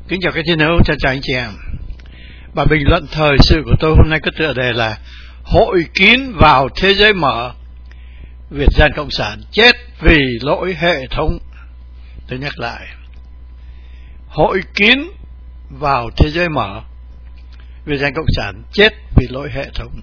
Kính chào các thiên hữu, chào anh chị em. Bài bình luận thời sự của tôi hôm nay có tựa đề là Hội kín vào thế giới mở, Việt Dân Cộng sản chết vì lỗi hệ thống. Tôi nhắc lại, hội kín vào thế giới mở, Việt Dân Cộng sản chết vì lỗi hệ thống.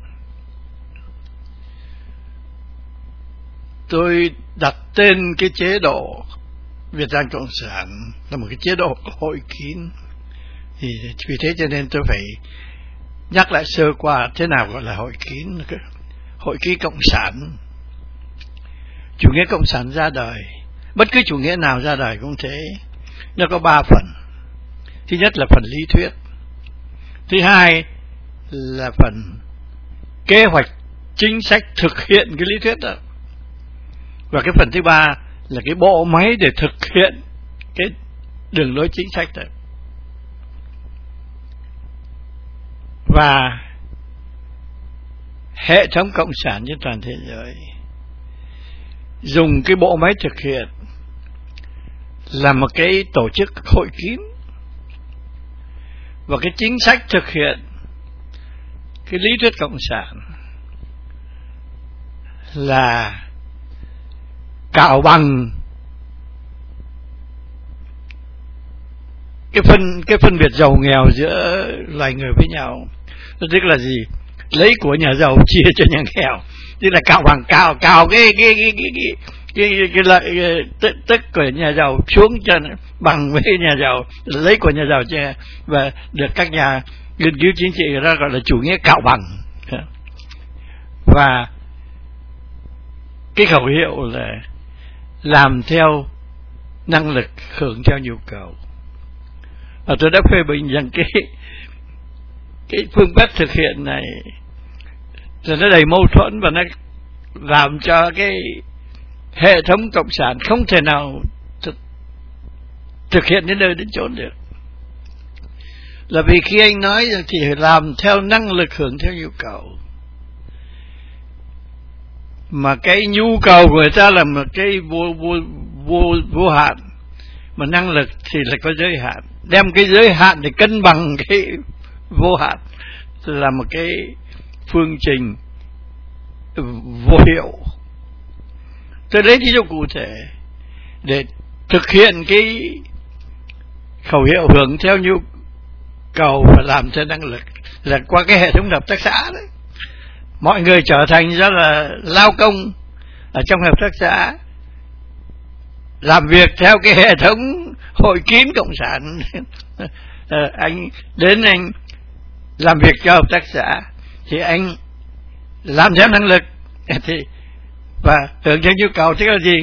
Tôi đặt tên cái chế độ Việt Dân Cộng sản là một cái chế độ hội kín, thì vì thế cho nên tôi phải nhắc lại sơ qua thế nào gọi là hội kín. Hội kín cộng sản, chủ nghĩa cộng sản ra đời, bất cứ chủ nghĩa nào ra đời cũng thế, nó có 3 phần. Thứ nhất là phần lý thuyết, thứ hai là phần kế hoạch chính sách thực hiện cái lý thuyết đó, và cái phần thứ ba là cái bộ máy để thực hiện cái đường lối chính sách đó. Và hệ thống cộng sản trên toàn thế giới dùng cái bộ máy thực hiện là một cái tổ chức hội kín, và cái chính sách thực hiện cái lý thuyết cộng sản là cạo bằng cái phân biệt giàu nghèo giữa loài người với nhau. Tức là gì? Lấy của nhà giàu chia cho nhà nghèo, tức là cạo bằng, cạo cái lợi tức của nhà giàu xuống cho bằng với nhà giàu, lấy của nhà giàu chia, và được các nhà nghiên cứu chính trị ra gọi là chủ nghĩa cạo bằng. Và cái khẩu hiệu là làm theo năng lực, hưởng theo nhu cầu. Và tôi đã phê bình rằng cái phương pháp thực hiện này là nó đầy mâu thuẫn, và nó làm cho cái hệ thống cộng sản không thể nào thực hiện đến nơi đến chốn được. Là vì khi anh nói rằng thì làm theo năng lực, hưởng theo nhu cầu, mà cái nhu cầu của người ta là một cái vô hạn, mà năng lực thì là có giới hạn. Đem cái giới hạn để cân bằng cái vô hạn là một cái phương trình vô hiệu. Tôi lấy ví dụ cụ thể để thực hiện cái khẩu hiệu hưởng theo nhu cầu và làm theo năng lực là qua cái hệ thống hợp tác xã đấy. Mọi người trở thành rất là lao công ở trong hợp tác xã, làm việc theo cái hệ thống hội kín cộng sản. Anh đến anh làm việc cho hợp tác xã thì anh làm theo năng lực thì và hưởng theo nhu cầu. Tức là gì?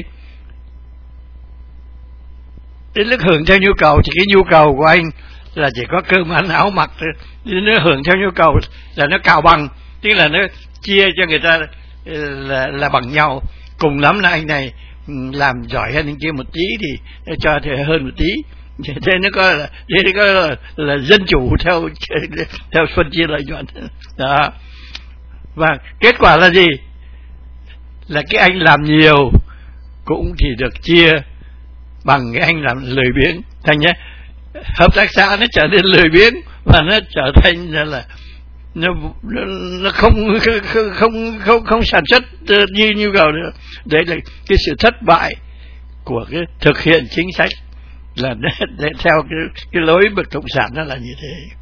Đến lúc hưởng theo nhu cầu thì cái nhu cầu của anh là chỉ có cơm ăn áo mặc thôi. Đến lúc hưởng theo nhu cầu là nó cạo bằng, tức là nó chia cho người ta là bằng nhau. Cùng lắm là anh này làm giỏi hơn anh kia một tí thì cho thì hơn một tí. Thế nó có là dân chủ theo phân chia lợi nhuận đó. Và kết quả là gì? Là cái anh làm nhiều cũng thì được chia bằng cái anh làm lười biếng. Thành nhé, hợp tác xã nó trở nên lười biếng, và nó trở thành là nó không sản xuất như nhu cầu nữa. Đấy là cái sự thất bại của cái thực hiện chính sách, là để theo cái lối bậc cộng sản nó là như thế.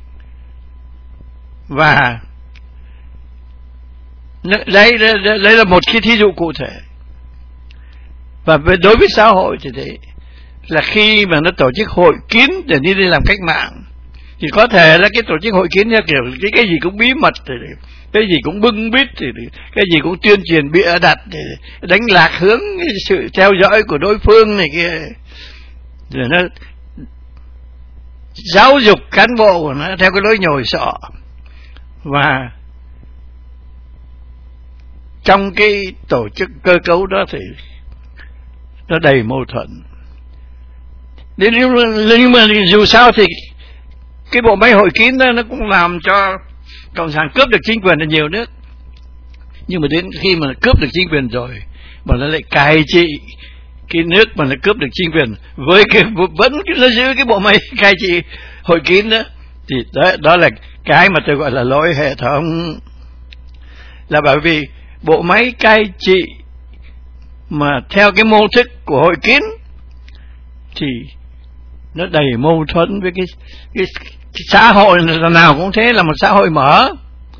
Và đây là một cái thí dụ cụ thể. Và đối với xã hội thì thế, là khi mà nó tổ chức hội kín để đi làm cách mạng, thì có thể là cái tổ chức hội kín theo kiểu cái gì cũng bí mật, thì cái gì cũng bưng bít, thì cái gì cũng tuyên truyền bịa đặt để đánh lạc hướng sự theo dõi của đối phương này kia, rồi nó giáo dục cán bộ của nó theo cái lối nhồi sọ. Và trong cái tổ chức cơ cấu đó thì nó đầy mâu thuẫn. Nhưng mà dù sao thì cái bộ máy hội kín đó nó cũng làm cho cộng sản cướp được chính quyền ở nhiều nước. Nhưng mà đến khi mà cướp được chính quyền rồi, mà nó lại cai trị cái nước mà nó cướp được chính quyền với cái vẫn nó giữ cái bộ máy cai trị hội kín đó, thì đó là cái mà tôi gọi là lỗi hệ thống. Là bởi vì bộ máy cai trị mà theo cái mô thức của hội kín thì nó đầy mâu thuẫn với cái xã hội nào cũng thế, là một xã hội mở,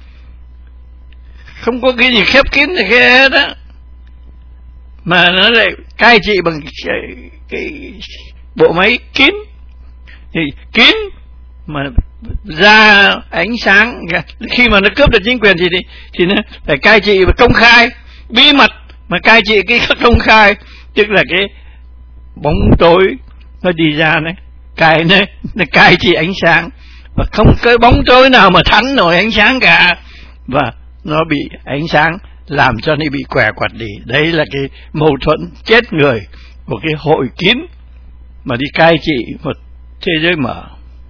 không có cái gì khép kín thì cái hết á, mà nó lại cai trị bằng cái bộ máy kín. Thì kín mà ra ánh sáng, khi mà nó cướp được chính quyền thì nó phải cai trị và công khai, bí mật mà cai trị cái công khai, tức là cái bóng tối nó đi ra này, nó cai trị ánh sáng, và không cái bóng tối nào mà thắng nổi ánh sáng cả, và nó bị ánh sáng làm cho nó bị què quặt đi. Đấy là cái mâu thuẫn chết người của cái hội kín mà đi cai trị một thế giới mở.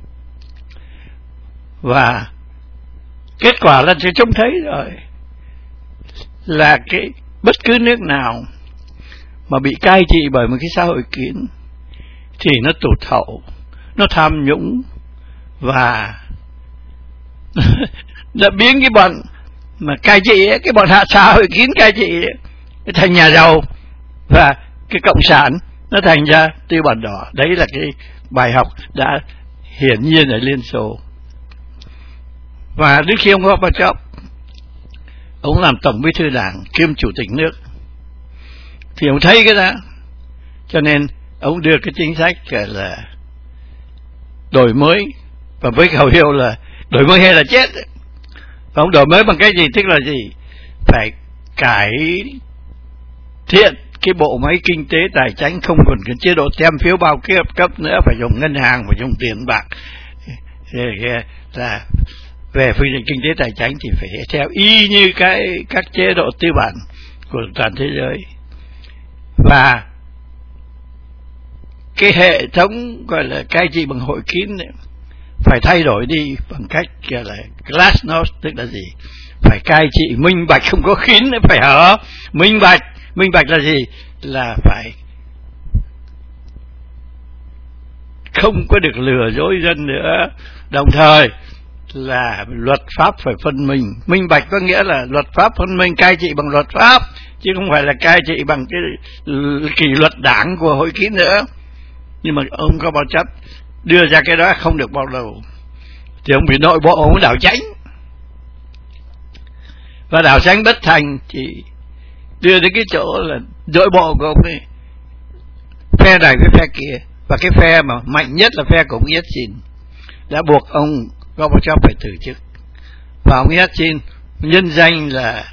Và kết quả là sẽ trông thấy rồi, là cái bất cứ nước nào mà bị cai trị bởi một cái xã hội kín thì nó tụt hậu, nó tham nhũng, và đã biến cái bọn mà cai trị ấy, cái bọn hạ xã hội kín cai trị ấy, thành nhà giàu, và cái cộng sản nó thành ra tư bản đỏ. Đấy là cái bài học đã hiển nhiên ở Liên Xô. Và đến khi ông Gorbachev, ông làm tổng bí thư đảng kiêm chủ tịch nước, thì ông thấy cái đó, cho nên ông đưa cái chính sách là đổi mới, và với khẩu hiệu là đổi mới hay là chết. Và ông đổi mới bằng cái gì? Tức là gì? Phải cải thiện cái bộ máy kinh tế tài chính, không còn cái chế độ tem phiếu bao cấp nữa, phải dùng ngân hàng, phải dùng tiền bạc. Là về phương diện kinh tế tài chính thì phải theo y như các chế độ tư bản của toàn thế giới. Và cái hệ thống gọi là cai trị bằng hội kín này phải thay đổi đi bằng cách gọi là glasnost, tức là gì? Phải cai trị minh bạch, không có kín, phải hở minh bạch. Minh bạch là gì? Là phải không có được lừa dối dân nữa, đồng thời là luật pháp phải phân minh. Minh bạch có nghĩa là luật pháp phân minh, cai trị bằng luật pháp, chứ không phải là cai trị bằng cái kỷ luật đảng của hội kín nữa. Nhưng mà ông Gorbachev đưa ra cái đó không được bao lâu thì ông bị nội bộ ông đảo chánh, và đảo chánh bất thành thì đưa đến cái chỗ là nội bộ của ông ấy phe này với phe kia, và cái phe mà mạnh nhất là phe của ông Yeltsin đã buộc ông Gorbachev phải từ chức. Và ông Yeltsin nhân danh là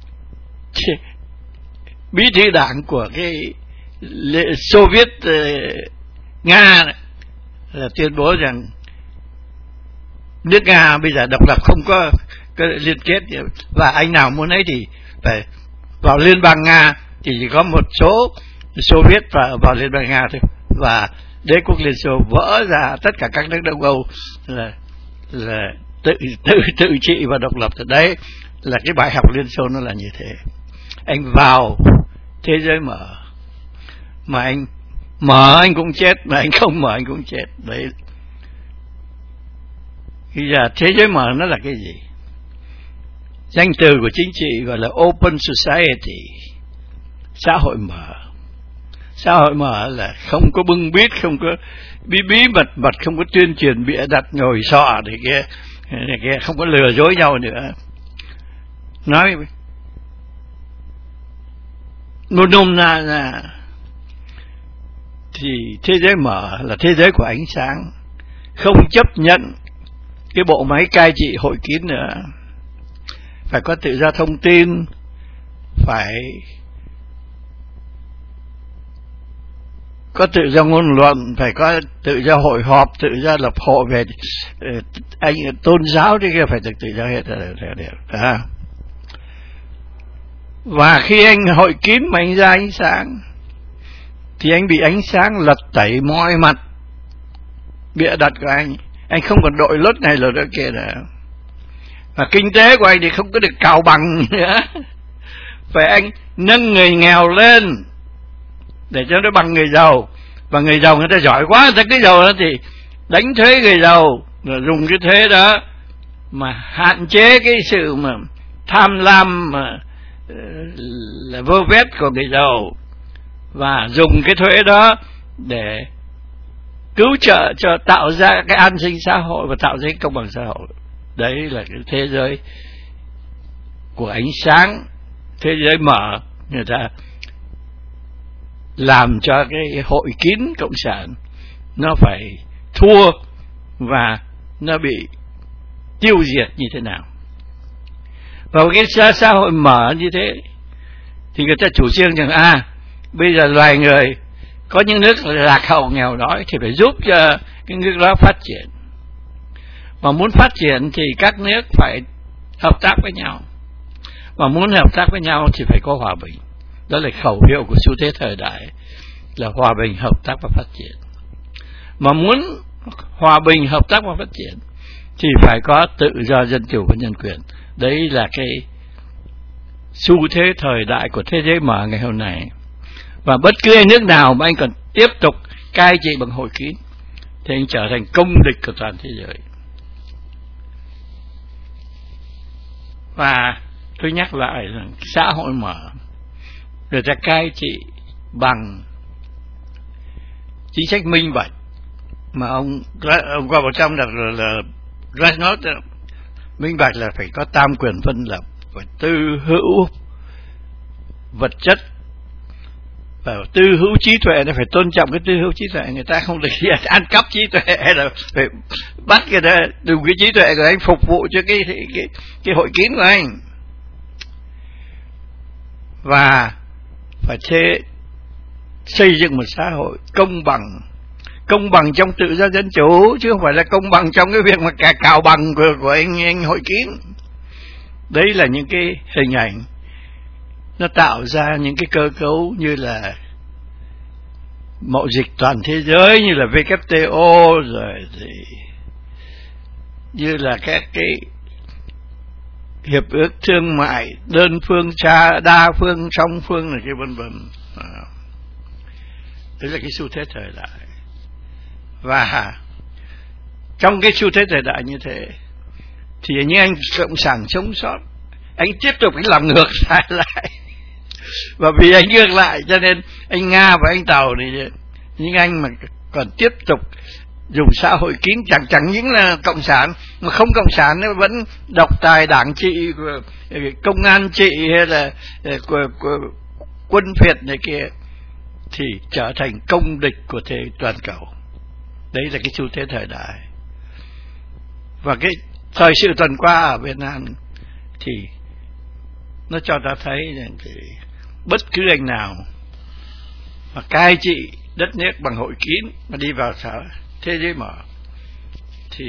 bí thư đảng của cái Xô Viết Nga này, là tuyên bố rằng nước Nga bây giờ độc lập, không có cái liên kết, và anh nào muốn ấy thì phải vào Liên bang Nga, thì chỉ có một số Xô Viết vào Liên bang Nga thôi, và đế quốc Liên Xô vỡ ra, tất cả các nước Đông Âu là tự trị và độc lập. Đấy là cái bài học Liên Xô nó là như thế. Anh vào thế giới mở, mà anh mở anh cũng chết, mà anh không mở anh cũng chết. Đấy, bây giờ thế giới mở nó là cái gì? Danh từ của chính trị gọi là open society, xã hội mở. Xã hội mở là không có bưng bít, không có bí mật, không có tuyên truyền bịa đặt ngồi sọ để kia, không có lừa dối nhau nữa. Nói nôm na là thì thế giới mở là thế giới của ánh sáng, không chấp nhận cái bộ máy cai trị hội kín nữa. Phải có tự do thông tin, phải có tự do ngôn luận, phải có tự do hội họp, tự do lập hội, về anh tôn giáo thì kia phải được tự do hết rồi. Và khi anh hội kín mà anh ra ánh sáng thì anh bị ánh sáng lật tẩy mọi mặt bịa đặt của anh không còn đội lốt này lốt đó kia nữa. Và kinh tế của anh thì không có được cào bằng nữa, phải anh nâng người nghèo lên, để cho nó bằng người giàu. Và người giàu người ta giỏi quá, người ta cái giàu đó thì đánh thuế người giàu, rồi dùng cái thuế đó mà hạn chế cái sự mà tham lam mà là vô vét của người giàu, và dùng cái thuế đó để cứu trợ cho tạo ra cái an sinh xã hội và tạo ra cái công bằng xã hội. Đấy là cái thế giới của ánh sáng, thế giới mở. Người ta làm cho cái hội kín cộng sản nó phải thua và nó bị tiêu diệt như thế nào. Và cái xã hội mở như thế thì người ta chủ trương rằng bây giờ loài người có những nước lạc hậu nghèo đói thì phải giúp cho cái nước đó phát triển. Mà muốn phát triển thì các nước phải hợp tác với nhau, mà muốn hợp tác với nhau thì phải có hòa bình. Đó là khẩu hiệu của xu thế thời đại, là hòa bình, hợp tác và phát triển. Mà muốn hòa bình, hợp tác và phát triển thì phải có tự do, dân chủ và nhân quyền. Đấy là cái xu thế thời đại của thế giới mở ngày hôm nay. Và bất cứ nước nào mà anh còn tiếp tục cai trị bằng hội kín thì anh trở thành công địch của toàn thế giới. Và tôi nhắc lại rằng xã hội mở người ta cai trị bằng chính sách minh bạch, mà ông qua vào trong là Glasnost minh bạch là phải có tam quyền phân lập, phải tư hữu vật chất và tư hữu trí tuệ. Nó phải tôn trọng cái tư hữu trí tuệ. Người ta không được ăn cắp trí tuệ, hay là phải bắt người ta dùng cái trí tuệ của anh phục vụ cho cái hội kín của anh. Và phải xây dựng một xã hội công bằng trong tự do dân chủ, chứ không phải là công bằng trong cái việc mà cào bằng của anh hội kín. Đấy là những cái hình ảnh nó tạo ra những cái cơ cấu như là mậu dịch toàn thế giới, như là WTO, rồi thì như là các cái hiệp ước thương mại đơn phương, đa phương, song phương, là cái vân vân. Đấy là cái xu thế thời đại. Và trong cái xu thế thời đại như thế thì những anh cộng sản sống sót, anh tiếp tục anh làm ngược lại. Và vì anh ngược lại cho nên anh Nga và anh Tàu thì những anh mà còn tiếp tục dùng xã hội kín, chẳng những là cộng sản, mà không cộng sản nó vẫn độc tài đảng trị, công an trị, hay là quân phiệt này kia, thì trở thành công địch của thế toàn cầu. Đấy là cái xu thế thời đại. Và cái thời sự tuần qua ở Việt Nam thì nó cho ta thấy rằng bất cứ anh nào mà cai trị đất nước bằng hội kín mà đi vào thế giới mở thì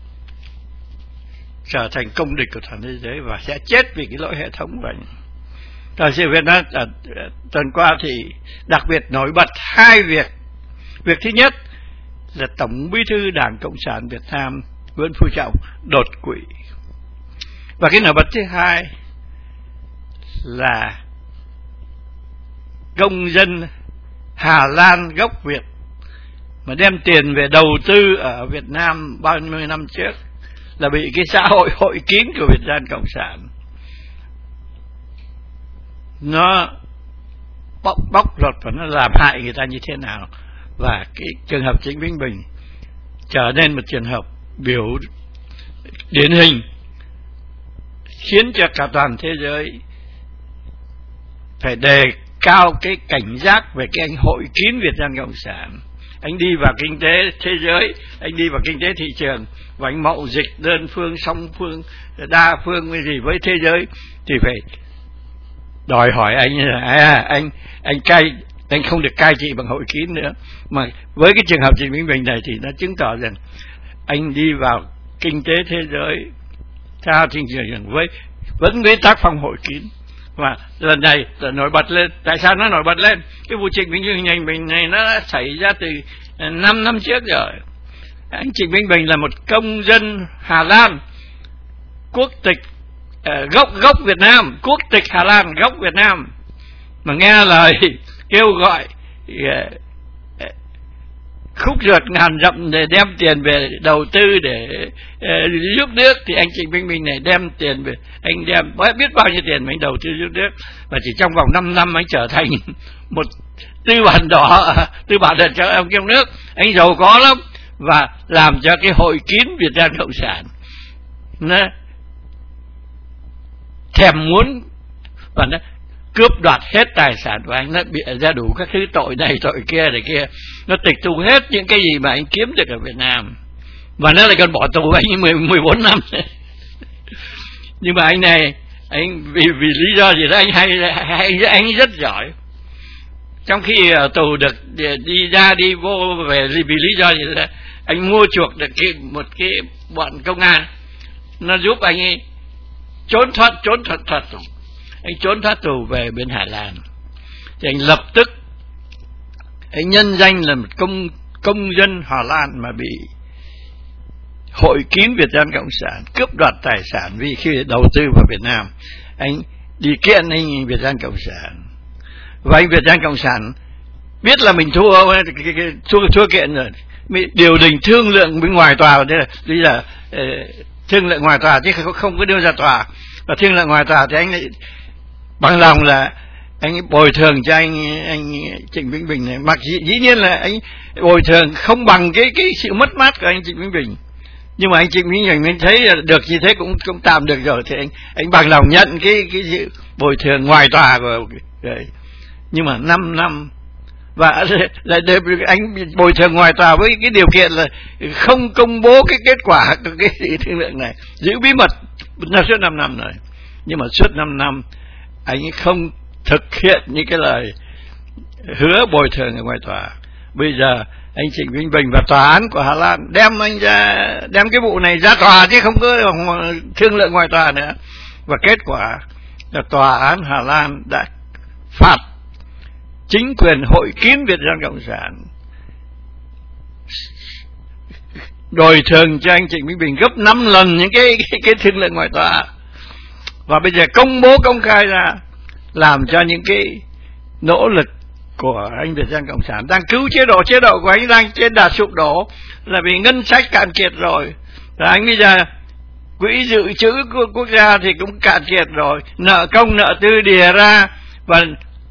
trở thành công địch của toàn thế giới và sẽ chết vì cái lỗi hệ thống vậy. Thời sự Việt Nam tuần qua thì đặc biệt nổi bật hai việc. Việc thứ nhất là Tổng Bí thư Đảng Cộng sản Việt Nam Nguyễn Phú Trọng đột quỵ. Và cái nổi bật thứ hai là công dân Hà Lan gốc Việt mà đem tiền về đầu tư ở Việt Nam 30 năm trước là bị cái xã hội hội kín của Việt Nam Cộng sản nó bóc lột và nó làm hại người ta như thế nào. Và cái trường hợp Trịnh Vĩnh Bình trở nên một trường hợp biểu điển hình, khiến cho cả toàn thế giới phải đề cao cái cảnh giác về cái anh hội kín Việt Nam Cộng sản. Anh đi vào kinh tế thế giới, anh đi vào kinh tế thị trường, và anh mậu dịch đơn phương, song phương, đa phương cái gì với thế giới thì phải đòi hỏi anh là anh không được cai trị bằng hội kín nữa. Mà với cái trường hợp Trịnh Vĩnh Bình này thì nó chứng tỏ rằng anh đi vào kinh tế thế giới theo thị trường với vẫn với tác phong hội kín. Và lần này nổi bật lên. Tại sao nó nổi bật lên? Cái vụ Trịnh Vĩnh Bình này nó đã xảy ra từ 5 năm trước rồi. Anh Trịnh Vĩnh Bình là một công dân Hà Lan, quốc tịch gốc Việt Nam, quốc tịch Hà Lan, gốc Việt Nam, mà nghe lời kêu gọi khúc ruột ngàn dặm để đem tiền về đầu tư để giúp nước, thì anh Trịnh Vĩnh Bình này đem tiền về, anh đem biết bao nhiêu tiền mà anh đầu tư giúp nước, và chỉ trong vòng 5 năm anh trở thành một tư bản đỏ, tư bản đỏ cho ông trong nước, anh giàu có lắm, và làm cho cái hội kín Việt Nam Cộng sản nó thèm muốn, và nó cướp đoạt hết tài sản của anh, nó bịa ra đủ các thứ tội này tội kia này kia, nó tịch thu hết những cái gì mà anh kiếm được ở Việt Nam, và nó lại còn bỏ tù anh 14 năm. Nhưng mà anh này, anh vì lý do gì đó anh rất giỏi. Trong khi ở tù được đi ra đi vô về vì lý do gì đó, anh mua chuộc được một cái bọn công an, nó giúp anh ấy trốn thoát tù. Anh trốn thoát tù về bên Hà Lan, thì anh lập tức anh nhân danh là một công dân Hà Lan mà bị hội kín Việt Nam Cộng sản cướp đoạt tài sản vì khi đầu tư vào Việt Nam. Anh đi kiện anh Việt Nam Cộng sản, và anh Việt Nam Cộng sản biết là mình thua kiện rồi, điều đình thương lượng bên ngoài tòa, bây giờ thương lượng ngoài tòa chứ không có đưa ra tòa, và thương lượng ngoài tòa thì anh lại bằng lòng là anh bồi thường cho anh Trịnh Vĩnh Bình này, mặc dĩ nhiên là anh bồi thường không bằng cái sự mất mát của anh Trịnh Vĩnh Bình, nhưng mà anh Trịnh Vĩnh Bình mình thấy được như thế cũng tạm được rồi, thì anh bằng lòng nhận cái sự bồi thường ngoài tòa của rồi. Nhưng mà 5 năm và lại anh bồi thường ngoài tòa với cái điều kiện là không công bố cái kết quả của cái sự thương lượng này, giữ bí mật suốt 5 năm rồi. Nhưng mà suốt 5 năm anh ấy không thực hiện những cái lời hứa bồi thường ở ngoài tòa. Bây giờ anh Trịnh Vĩnh Bình và tòa án của Hà Lan đem cái vụ này ra tòa chứ không có thương lượng ngoài tòa nữa, và kết quả là tòa án Hà Lan đã phạt chính quyền hội kín Việt Nam Cộng sản bồi thường cho anh Trịnh Vĩnh Bình gấp 5 lần những cái thương lượng ngoài tòa, và bây giờ công bố công khai ra, làm cho những cái nỗ lực của anh Việt Nam Cộng sản đang cứu chế độ của anh đang trên đà sụp đổ, là vì ngân sách cạn kiệt rồi. Và anh bây giờ quỹ dự trữ của quốc gia thì cũng cạn kiệt rồi, nợ công nợ tư đìa ra, và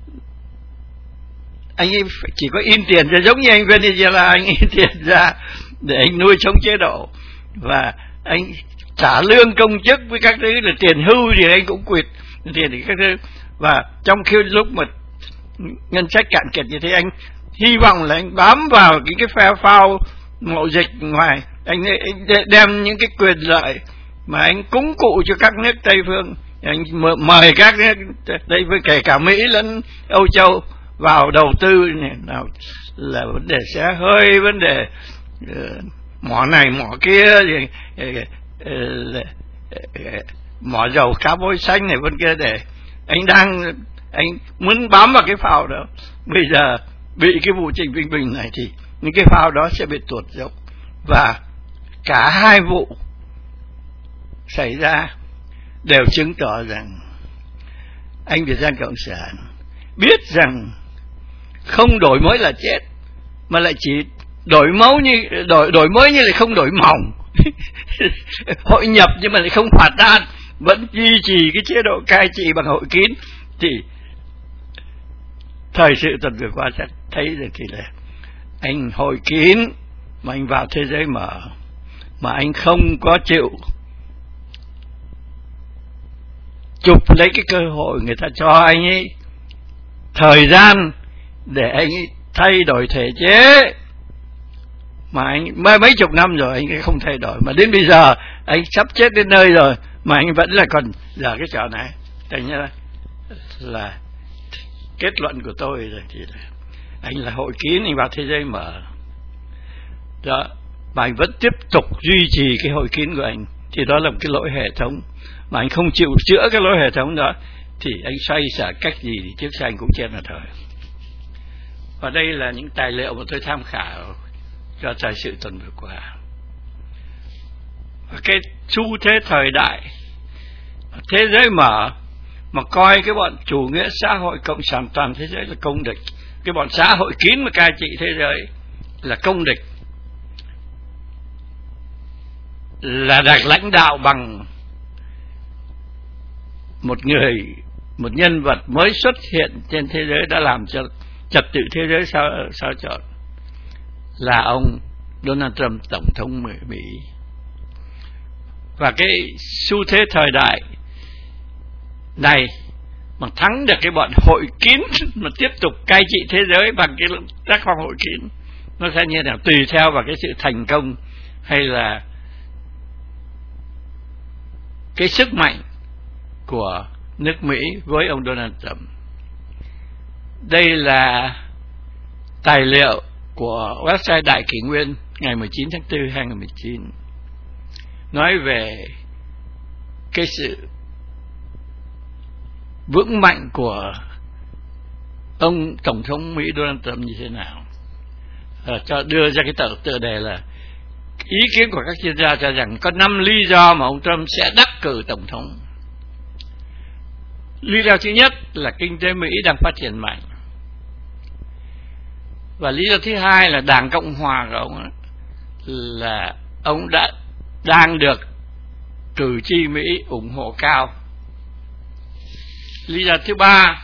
anh ấy chỉ có in tiền ra, giống như anh Venezuela, anh in tiền ra để anh nuôi sống chế độ, và anh trả lương công chức với các thứ, là tiền hưu thì anh cũng quyệt tiền thì các thứ. Và trong khi lúc mà ngân sách cạn kiệt như thế, anh hy vọng là anh bám vào cái phe phao mậu dịch ngoài, anh đem những cái quyền lợi mà anh cúng cụ cho các nước Tây phương, anh mời các nước Tây phương kể cả Mỹ lẫn Âu Châu vào đầu tư này, nào là vấn đề xe hơi, vấn đề mỏ này mỏ kia, mỏ dầu cá bôi xanh này vân kia, để anh muốn bám vào cái phao đó. Bây giờ bị cái vụ Trịnh Vĩnh Bình này thì những cái phao đó sẽ bị tuột dốc, và cả hai vụ xảy ra đều chứng tỏ rằng anh Việt Nam Cộng sản biết rằng không đổi mới là chết, mà lại chỉ đổi mới như lại không đổi mỏng. Hội nhập nhưng mà lại không phạt tan, vẫn duy trì cái chế độ cai trị bằng hội kín. Thì thời sự tuần vừa qua sẽ thấy được thì là anh hội kín mà anh vào thế giới mở, mà anh không có chịu chụp lấy cái cơ hội người ta cho anh ấy thời gian để anh ấy thay đổi thể chế, mà anh mấy chục năm rồi anh ấy không thay đổi, mà đến bây giờ anh sắp chết đến nơi rồi mà anh vẫn là còn giờ cái trò này. Thành ra là kết luận của tôi là thì anh là hội kín, anh vào thế giới mở đó, mà anh vẫn tiếp tục duy trì cái hội kín của anh, thì đó là một cái lỗi hệ thống, mà anh không chịu chữa cái lỗi hệ thống đó thì anh xoay sở cách gì thì trước sau anh cũng chết là thời. Và đây là những tài liệu mà tôi tham khảo cho thời sự tuần vừa qua. Và cái xu thế thời đại thế giới mở mà coi cái bọn chủ nghĩa xã hội cộng sản toàn thế giới là công địch, cái bọn xã hội kín mà cai trị thế giới là công địch, là được lãnh đạo bằng một nhân vật mới xuất hiện trên thế giới đã làm cho trật tự thế giới sao chọn, là ông Donald Trump, tổng thống Mỹ. Và cái xu thế thời đại này mà thắng được cái bọn hội kín mà tiếp tục cai trị thế giới bằng cái tác phong hội kín, nó sẽ như nào tùy theo vào cái sự thành công hay là cái sức mạnh của nước Mỹ với ông Donald Trump. Đây là tài liệu của website Đại Kỷ Nguyên ngày 19 tháng 4 2019, nói về cái sự vững mạnh của ông tổng thống Mỹ Donald Trump như thế nào. Cho đưa ra cái tựa đề là ý kiến của các chuyên gia cho rằng có 5 lý do mà ông Trump sẽ đắc cử tổng thống. Lý do thứ nhất là kinh tế Mỹ đang phát triển mạnh, và lý do thứ hai là Đảng Cộng Hòa của ông là ông đang được cử tri Mỹ ủng hộ cao. Lý do thứ ba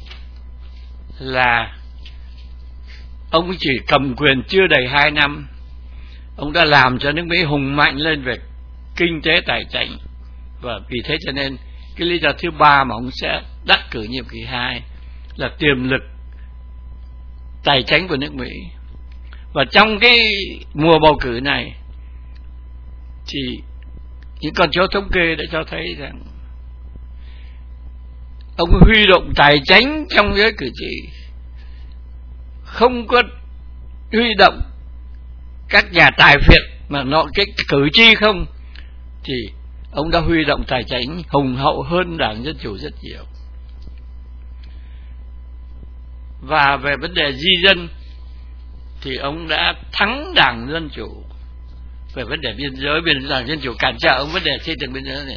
là ông chỉ cầm quyền chưa đầy 2 năm, ông đã làm cho nước Mỹ hùng mạnh lên về kinh tế tài chính, và vì thế cho nên cái lý do thứ ba mà ông sẽ đắc cử nhiệm kỳ 2 là tiềm lực tài chính của nước Mỹ. Và trong cái mùa bầu cử này thì những con số thống kê đã cho thấy rằng ông huy động tài chính trong giới cử tri, không có huy động các nhà tài phiệt mà nó cái cử tri không, thì ông đã huy động tài chính hùng hậu hơn Đảng Dân Chủ rất nhiều. Và về vấn đề di dân thì ông đã thắng Đảng Dân Chủ. Về vấn đề biên giới, Đảng Dân Chủ cản trở ông vấn đề xây dựng biên giới này.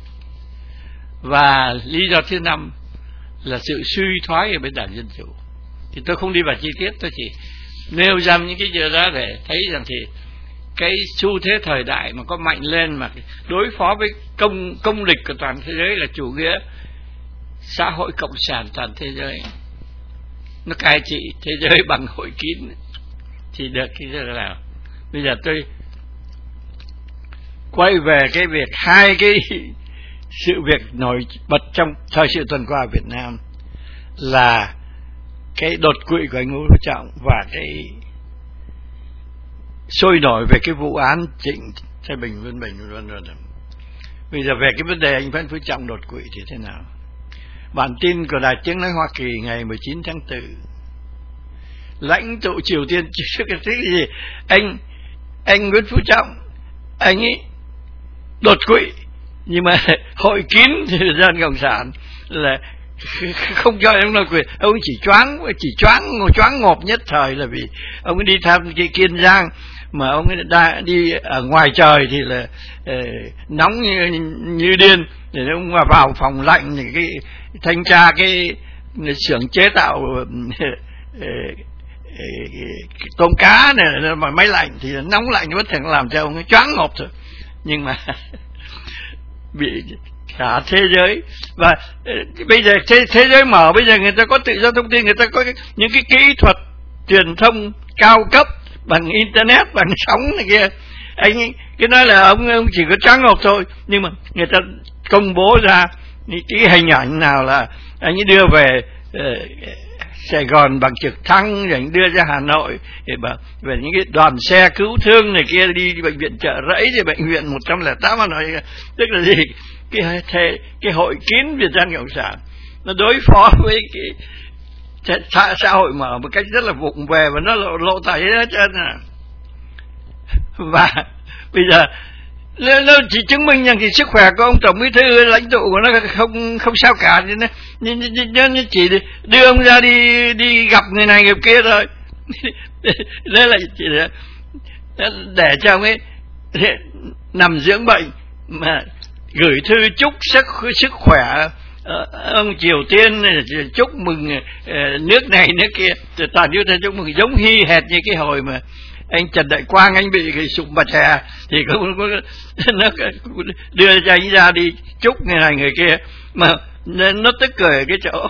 Và lý do thứ 5 là sự suy thoái ở bên Đảng Dân Chủ. Thì tôi không đi vào chi tiết, tôi chỉ nêu ra những cái điều đó để thấy rằng thì cái xu thế thời đại mà có mạnh lên mà đối phó với công địch của toàn thế giới là chủ nghĩa xã hội cộng sản toàn thế giới, nó cai trị thế giới bằng hội kín thì được cái giờ nào. Bây giờ tôi quay về cái việc hai cái sự việc nổi bật trong thời sự tuần qua ở Việt Nam là cái đột quỵ của anh Nguyễn Phú Trọng và cái sôi nổi về cái vụ án Trịnh Thái Bình vân vân. Bây giờ về cái vấn đề anh Nguyễn Phú Trọng đột quỵ thì thế nào? Bản tin của Đài Tiếng nói Hoa Kỳ ngày 19 tháng 4, lãnh tụ Triều Tiên trước cái gì anh Nguyễn Phú Trọng anh ấy đột quỵ, nhưng mà hội kín thì dân cộng sản là không cho ông đột quỵ. Ông chỉ choáng ngộp nhất thời là vì ông ấy đi thăm cái Kiên Giang, mà ông ấy đã đi ở ngoài trời thì là nóng như điên, để ông vào phòng lạnh thì cái thanh tra cái xưởng chế tạo tôm cá này mà máy lạnh thì nóng lạnh bất thường làm cho ông ấy choáng ngộp thôi. Nhưng mà bị cả thế giới, và bây giờ thế giới mở, bây giờ người ta có tự do thông tin, người ta có những cái kỹ thuật truyền thông cao cấp bằng internet, bằng sóng này kia. Anh cái nói là ông chỉ có choáng ngộp thôi, nhưng mà người ta công bố ra cái hình ảnh nào là anh ấy đưa về Sài Gòn bằng trực thăng, rồi anh đưa ra Hà Nội về những cái đoàn xe cứu thương này kia đi bệnh viện Chợ Rẫy, thì bệnh viện 108 Hà Nội. Tức là gì? Cái hội kín Việt Nam Cộng sản nó đối phó với cái xã hội mở một cách rất là vụng về, và nó lộ tẩy hết trơn à. Và bây giờ nó chỉ chứng minh rằng thì sức khỏe của ông tổng bí thư lãnh tụ của nó không sao cả, nó chỉ đưa ông ra đi gặp người này người kia thôi. Đó là chỉ để cho ông ấy nằm dưỡng bệnh, mà gửi thư chúc sức khỏe ông Triều Tiên chúc mừng nước này nước kia, toàn như thế chúc mừng, giống y hệt như cái hồi mà anh Trần Đại Quang anh bị cái sụp bạch hè thì cũng nó đưa cho anh ra đi chúc người này người kia, mà nó tức cười ở cái chỗ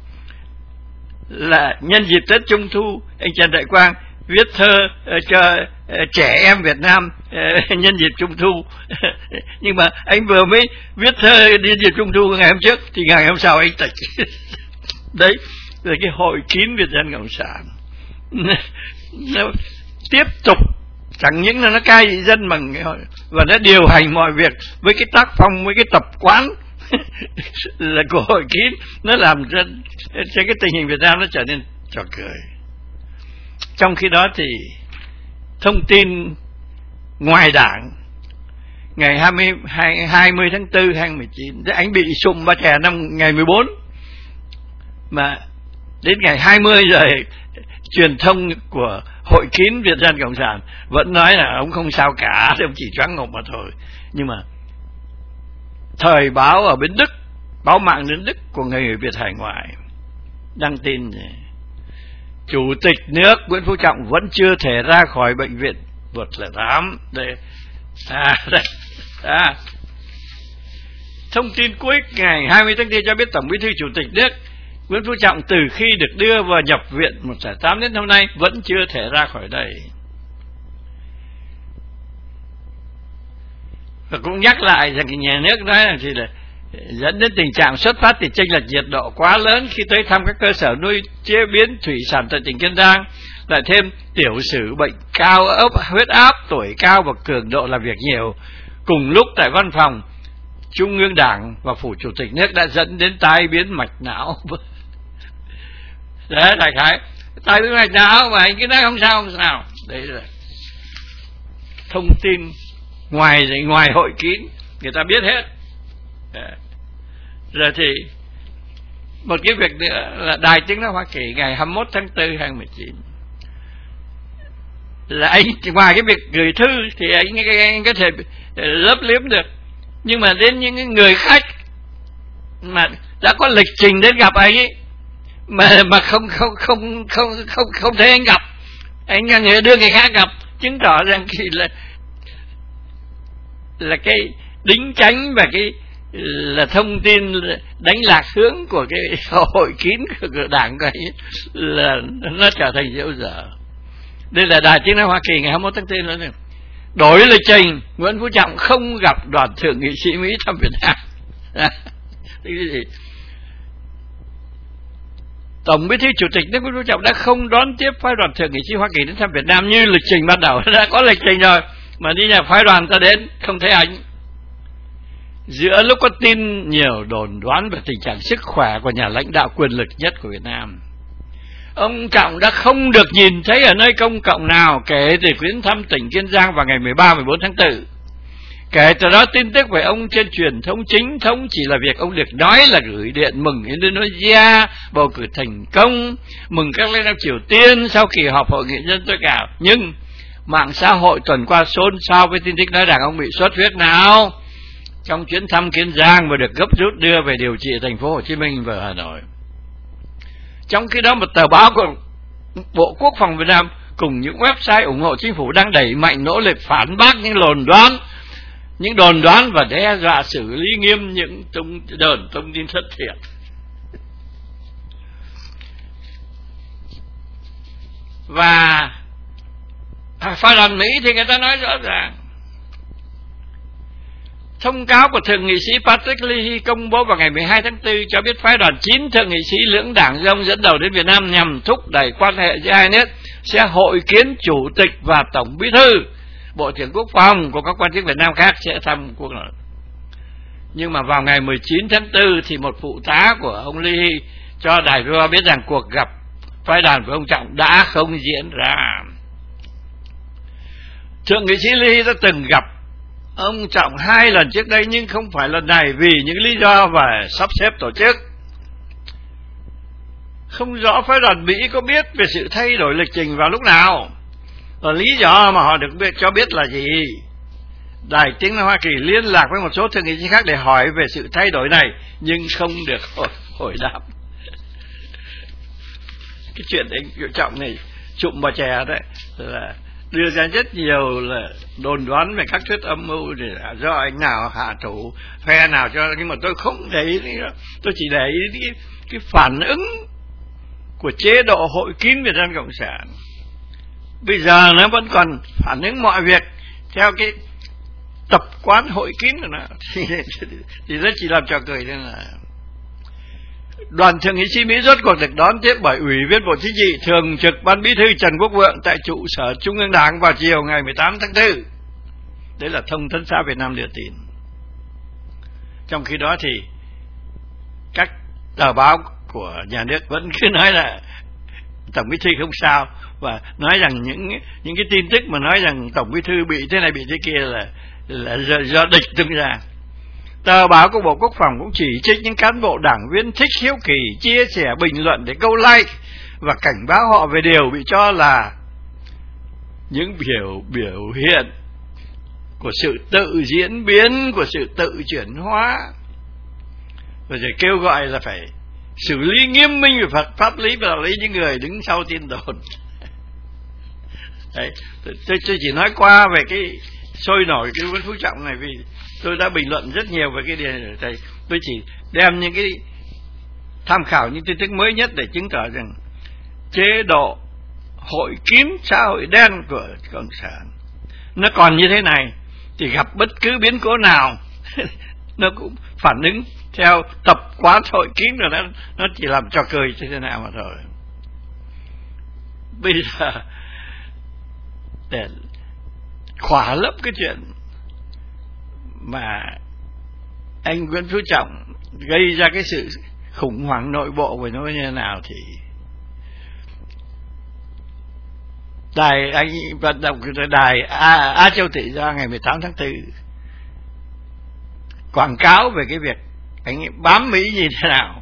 là nhân dịp Tết Trung Thu anh Trần Đại Quang viết thơ cho trẻ em Việt Nam nhân dịp Trung Thu nhưng mà anh vừa mới viết thơ nhân dịp Trung Thu ngày hôm trước thì ngày hôm sau anh tịch đấy là cái hội kín Việt Dân Cộng sản nó tiếp tục chẳng những là nó cai trị dân bằng và nó điều hành mọi việc với cái tác phong, với cái tập quán là của hội kín, nó làm cho cái tình hình Việt Nam nó trở nên trò cười. Trong khi đó thì thông tin ngoài đảng ngày 20 tháng 4 2019 anh bị sụm ba chè năm ngày 14, mà đến ngày 20 rồi truyền thông của hội kín Việt Dân Cộng sản vẫn nói là ông không sao cả, ông chỉ choáng ngợp mà thôi. Nhưng mà thời báo ở bên Đức, báo mạng đến Đức của người Việt hải ngoại đăng tin Chủ tịch nước Nguyễn Phú Trọng vẫn chưa thể ra khỏi bệnh viện 108. Đây. Thông tin cuối ngày 20 tháng 4 cho biết Tổng Bí thư Chủ tịch nước Nguyễn Phú Trọng từ khi được đưa vào nhập viện 108 đến hôm nay vẫn chưa thể ra khỏi đây. Và cũng nhắc lại rằng nhà nước nói rằng thì là dẫn đến tình trạng xuất phát từ chênh lệch nhiệt độ quá lớn khi tới thăm các cơ sở nuôi chế biến thủy sản tại tỉnh Kiên Giang, lại thêm tiểu sử, bệnh cao ốc, huyết áp, tuổi cao và cường độ làm việc nhiều. Cùng lúc tại văn phòng Trung ương Đảng và phủ Chủ tịch nước đã dẫn đến tai biến mạch não. Đấy, đại khái tai biến mạch não mà anh cứ nói không sao. Đấy là thông tin ngoài hội kín người ta biết hết. Rồi thì một cái việc nữa là Đài Tiếng Nói Hoa Kỳ ngày 21 tháng 4 2019 là anh ngoài cái việc gửi thư thì anh có thể lấp liếm được, nhưng mà đến những người khách mà đã có lịch trình đến gặp anh ấy mà không thấy anh gặp, anh người đưa người khác gặp, chứng tỏ rằng thì là cái đính chánh và cái là thông tin đánh lạc hướng của cái hội kín của đảng này là nó trở thành dễu dở. Đây là Đài Tiếng Nói Hoa Kỳ ngày 21 tháng 4 nói này, đổi lịch trình Nguyễn Phú Trọng không gặp đoàn thượng nghị sĩ Mỹ thăm Việt Nam. Cái gì? Tổng Bí thư Chủ tịch nước Nguyễn Phú Trọng đã không đón tiếp phái đoàn thượng nghị sĩ Hoa Kỳ đến thăm Việt Nam như lịch trình ban đầu. Đã có lịch trình rồi mà đi nhà phái đoàn ta đến không thấy anh. Giữa lúc có tin nhiều đồn đoán về tình trạng sức khỏe của nhà lãnh đạo quyền lực nhất của Việt Nam, ông Trọng đã không được nhìn thấy ở nơi công cộng nào kể từ chuyến thăm tỉnh Kiên Giang vào ngày 13-14 tháng 4. Kể từ đó tin tức về ông trên truyền thống chính thống chỉ là việc ông được nói là gửi điện mừng Indonesia bầu cử thành công, mừng các lãnh đạo Triều Tiên sau kỳ họp hội nghị nhân tối cao. Nhưng mạng xã hội tuần qua xôn xao với tin tức nói rằng ông bị xuất huyết não trong chuyến thăm Kiên Giang và được gấp rút đưa về điều trị ở thành phố Hồ Chí Minh và Hà Nội. Trong khi đó một tờ báo của Bộ Quốc phòng Việt Nam cùng những website ủng hộ chính phủ đang đẩy mạnh nỗ lực phản bác những đồn đoán và đe dọa xử lý nghiêm những thông tin thất thiệt. Và phái đoàn Mỹ thì người ta nói rõ ràng. Thông cáo của Thượng nghị sĩ Patrick Leahy công bố vào ngày 12 tháng 4 cho biết phái đoàn 9 thượng nghị sĩ lưỡng đảng do ông dẫn đầu đến Việt Nam nhằm thúc đẩy quan hệ giữa hai nước sẽ hội kiến Chủ tịch và Tổng Bí thư, Bộ trưởng Quốc phòng của các quan chức Việt Nam khác sẽ thăm quốc nội. Nhưng mà vào ngày 19 tháng 4 thì một phụ tá của ông Leahy cho Đài VOA biết rằng cuộc gặp phái đoàn với ông Trọng đã không diễn ra. Thượng nghị sĩ Leahy đã từng gặp ông Trọng 2 lần trước đây nhưng không phải lần này vì những lý do về sắp xếp tổ chức. Không rõ phái đoàn Mỹ có biết về sự thay đổi lịch trình vào lúc nào, và lý do mà họ được cho biết là gì. Đài Tiếng Nói Hoa Kỳ liên lạc với một số thượng nghị sĩ khác để hỏi về sự thay đổi này, nhưng không được hồi đáp. Cái chuyện anh Trọng này trụm bò chè đấy là đưa ra rất nhiều là đồn đoán về các thuyết âm mưu để do anh nào hạ thủ phe nào cho, nhưng mà tôi không để ý nữa. Tôi chỉ để ý cái phản ứng của chế độ hội kín Việt Nam Cộng sản. Bây giờ nó vẫn còn phản ứng mọi việc theo cái tập quán hội kín của nó thì nó chỉ làm trò cười. Nên là đoàn thượng nghị sĩ Mỹ rốt cuộc được đón tiếp bởi Ủy viên Bộ Chính trị, Thường trực Ban Bí thư Trần Quốc Vượng tại trụ sở Trung ương Đảng vào chiều ngày 18 tháng 4. Đấy là Thông tấn xã Việt Nam đưa tin. Trong khi đó thì các tờ báo của nhà nước vẫn cứ nói là Tổng Bí thư không sao, và nói rằng những cái tin tức mà nói rằng Tổng Bí thư bị thế này bị thế kia là do địch tung ra. Tờ báo của Bộ Quốc phòng cũng chỉ trích những cán bộ đảng viên thích hiếu kỳ, chia sẻ bình luận để câu like và cảnh báo họ về điều bị cho là những biểu hiện của sự tự diễn biến, của sự tự chuyển hóa, và rồi kêu gọi là phải xử lý nghiêm minh về pháp lý và lý những người đứng sau tin đồn. Đấy, tôi chỉ nói qua về cái sôi nổi cái Nguyễn Phú Trọng này vì tôi đã bình luận rất nhiều về cái điều này. Tôi chỉ đem những cái tham khảo những tin tức mới nhất để chứng tỏ rằng chế độ hội kín xã hội đen của Cộng sản nó còn như thế này, thì gặp bất cứ biến cố nào nó cũng phản ứng theo tập quán hội kín rồi, nó chỉ làm trò cười như thế nào mà thôi. Bây giờ để khỏa lấp cái chuyện mà anh Nguyễn Phú Trọng gây ra cái sự khủng hoảng nội bộ của nó như thế nào, thì anh vận động đài Á Châu Tự Do ngày 18 tháng 4 quảng cáo về cái việc anh bám Mỹ như thế nào,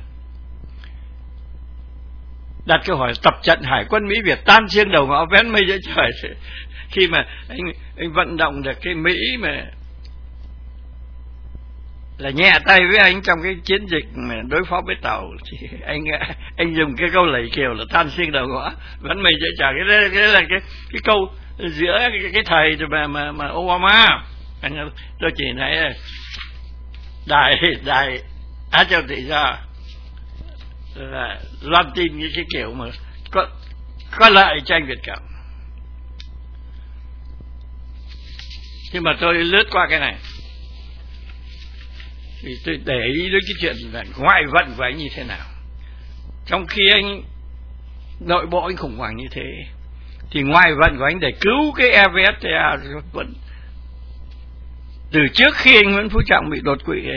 đặt câu hỏi tập trận Hải quân Mỹ Việt tan xương đầu ngõ vén mây giữa trời. Khi mà anh vận động được cái Mỹ mà là nhẹ tay với anh trong cái chiến dịch mà đối phó với Tàu, thì anh dùng cái câu lẩy kiều là tan xương đầu ngõ vén mây giữa trời. Cái là cái câu giữa cái thời mà Obama. Tôi chỉ nói đài Á Châu Tự Do là loan tin như cái kiểu mà có lợi cho anh Việt Cộng. Nhưng mà tôi lướt qua cái này thì tôi để ý đến cái chuyện là ngoại vận của anh như thế nào. Trong khi anh nội bộ anh khủng hoảng như thế, thì ngoại vận của anh để cứu cái EVFTA vẫn từ trước khi anh Nguyễn Phú Trọng bị đột quỵ,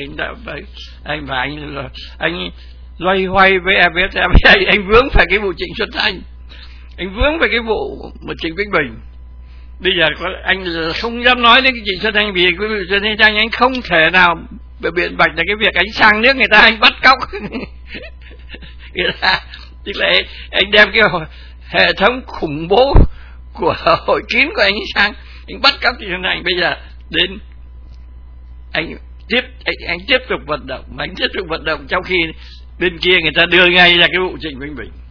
anh loay hoay với EVFTA. Anh vướng phải cái vụ Trịnh Xuân Thanh, anh vướng phải cái vụ một Trịnh Vĩnh Bình. Bây giờ anh không dám nói đến cái Trịnh Xuân Thanh, vì cái vụ Trịnh Xuân Thanh anh không thể nào biện bạch là cái việc anh sang nước người ta anh bắt cóc người ta, tức là anh đem cái hệ thống khủng bố của hội kín của anh sang anh bắt cóc Trịnh Xuân Thanh. Bây giờ đến anh tiếp tục vận động, anh tiếp tục vận động trong khi bên kia người ta đưa ngay ra cái vụ Trịnh Vĩnh Bình.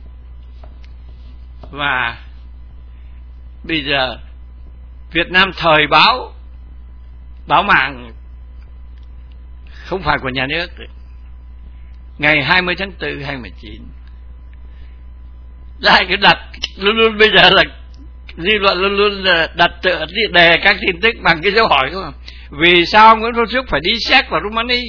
Và bây giờ Việt Nam thời báo mạng không phải của nhà nước, ngày 20 tháng 4 2019 lại cái đặt luôn bây giờ là dư luận luôn đặt tựa đề các tin tức bằng cái dấu hỏi, đúng không? Vì sao Nguyễn Phú Trọng phải đi Séc và Rumani?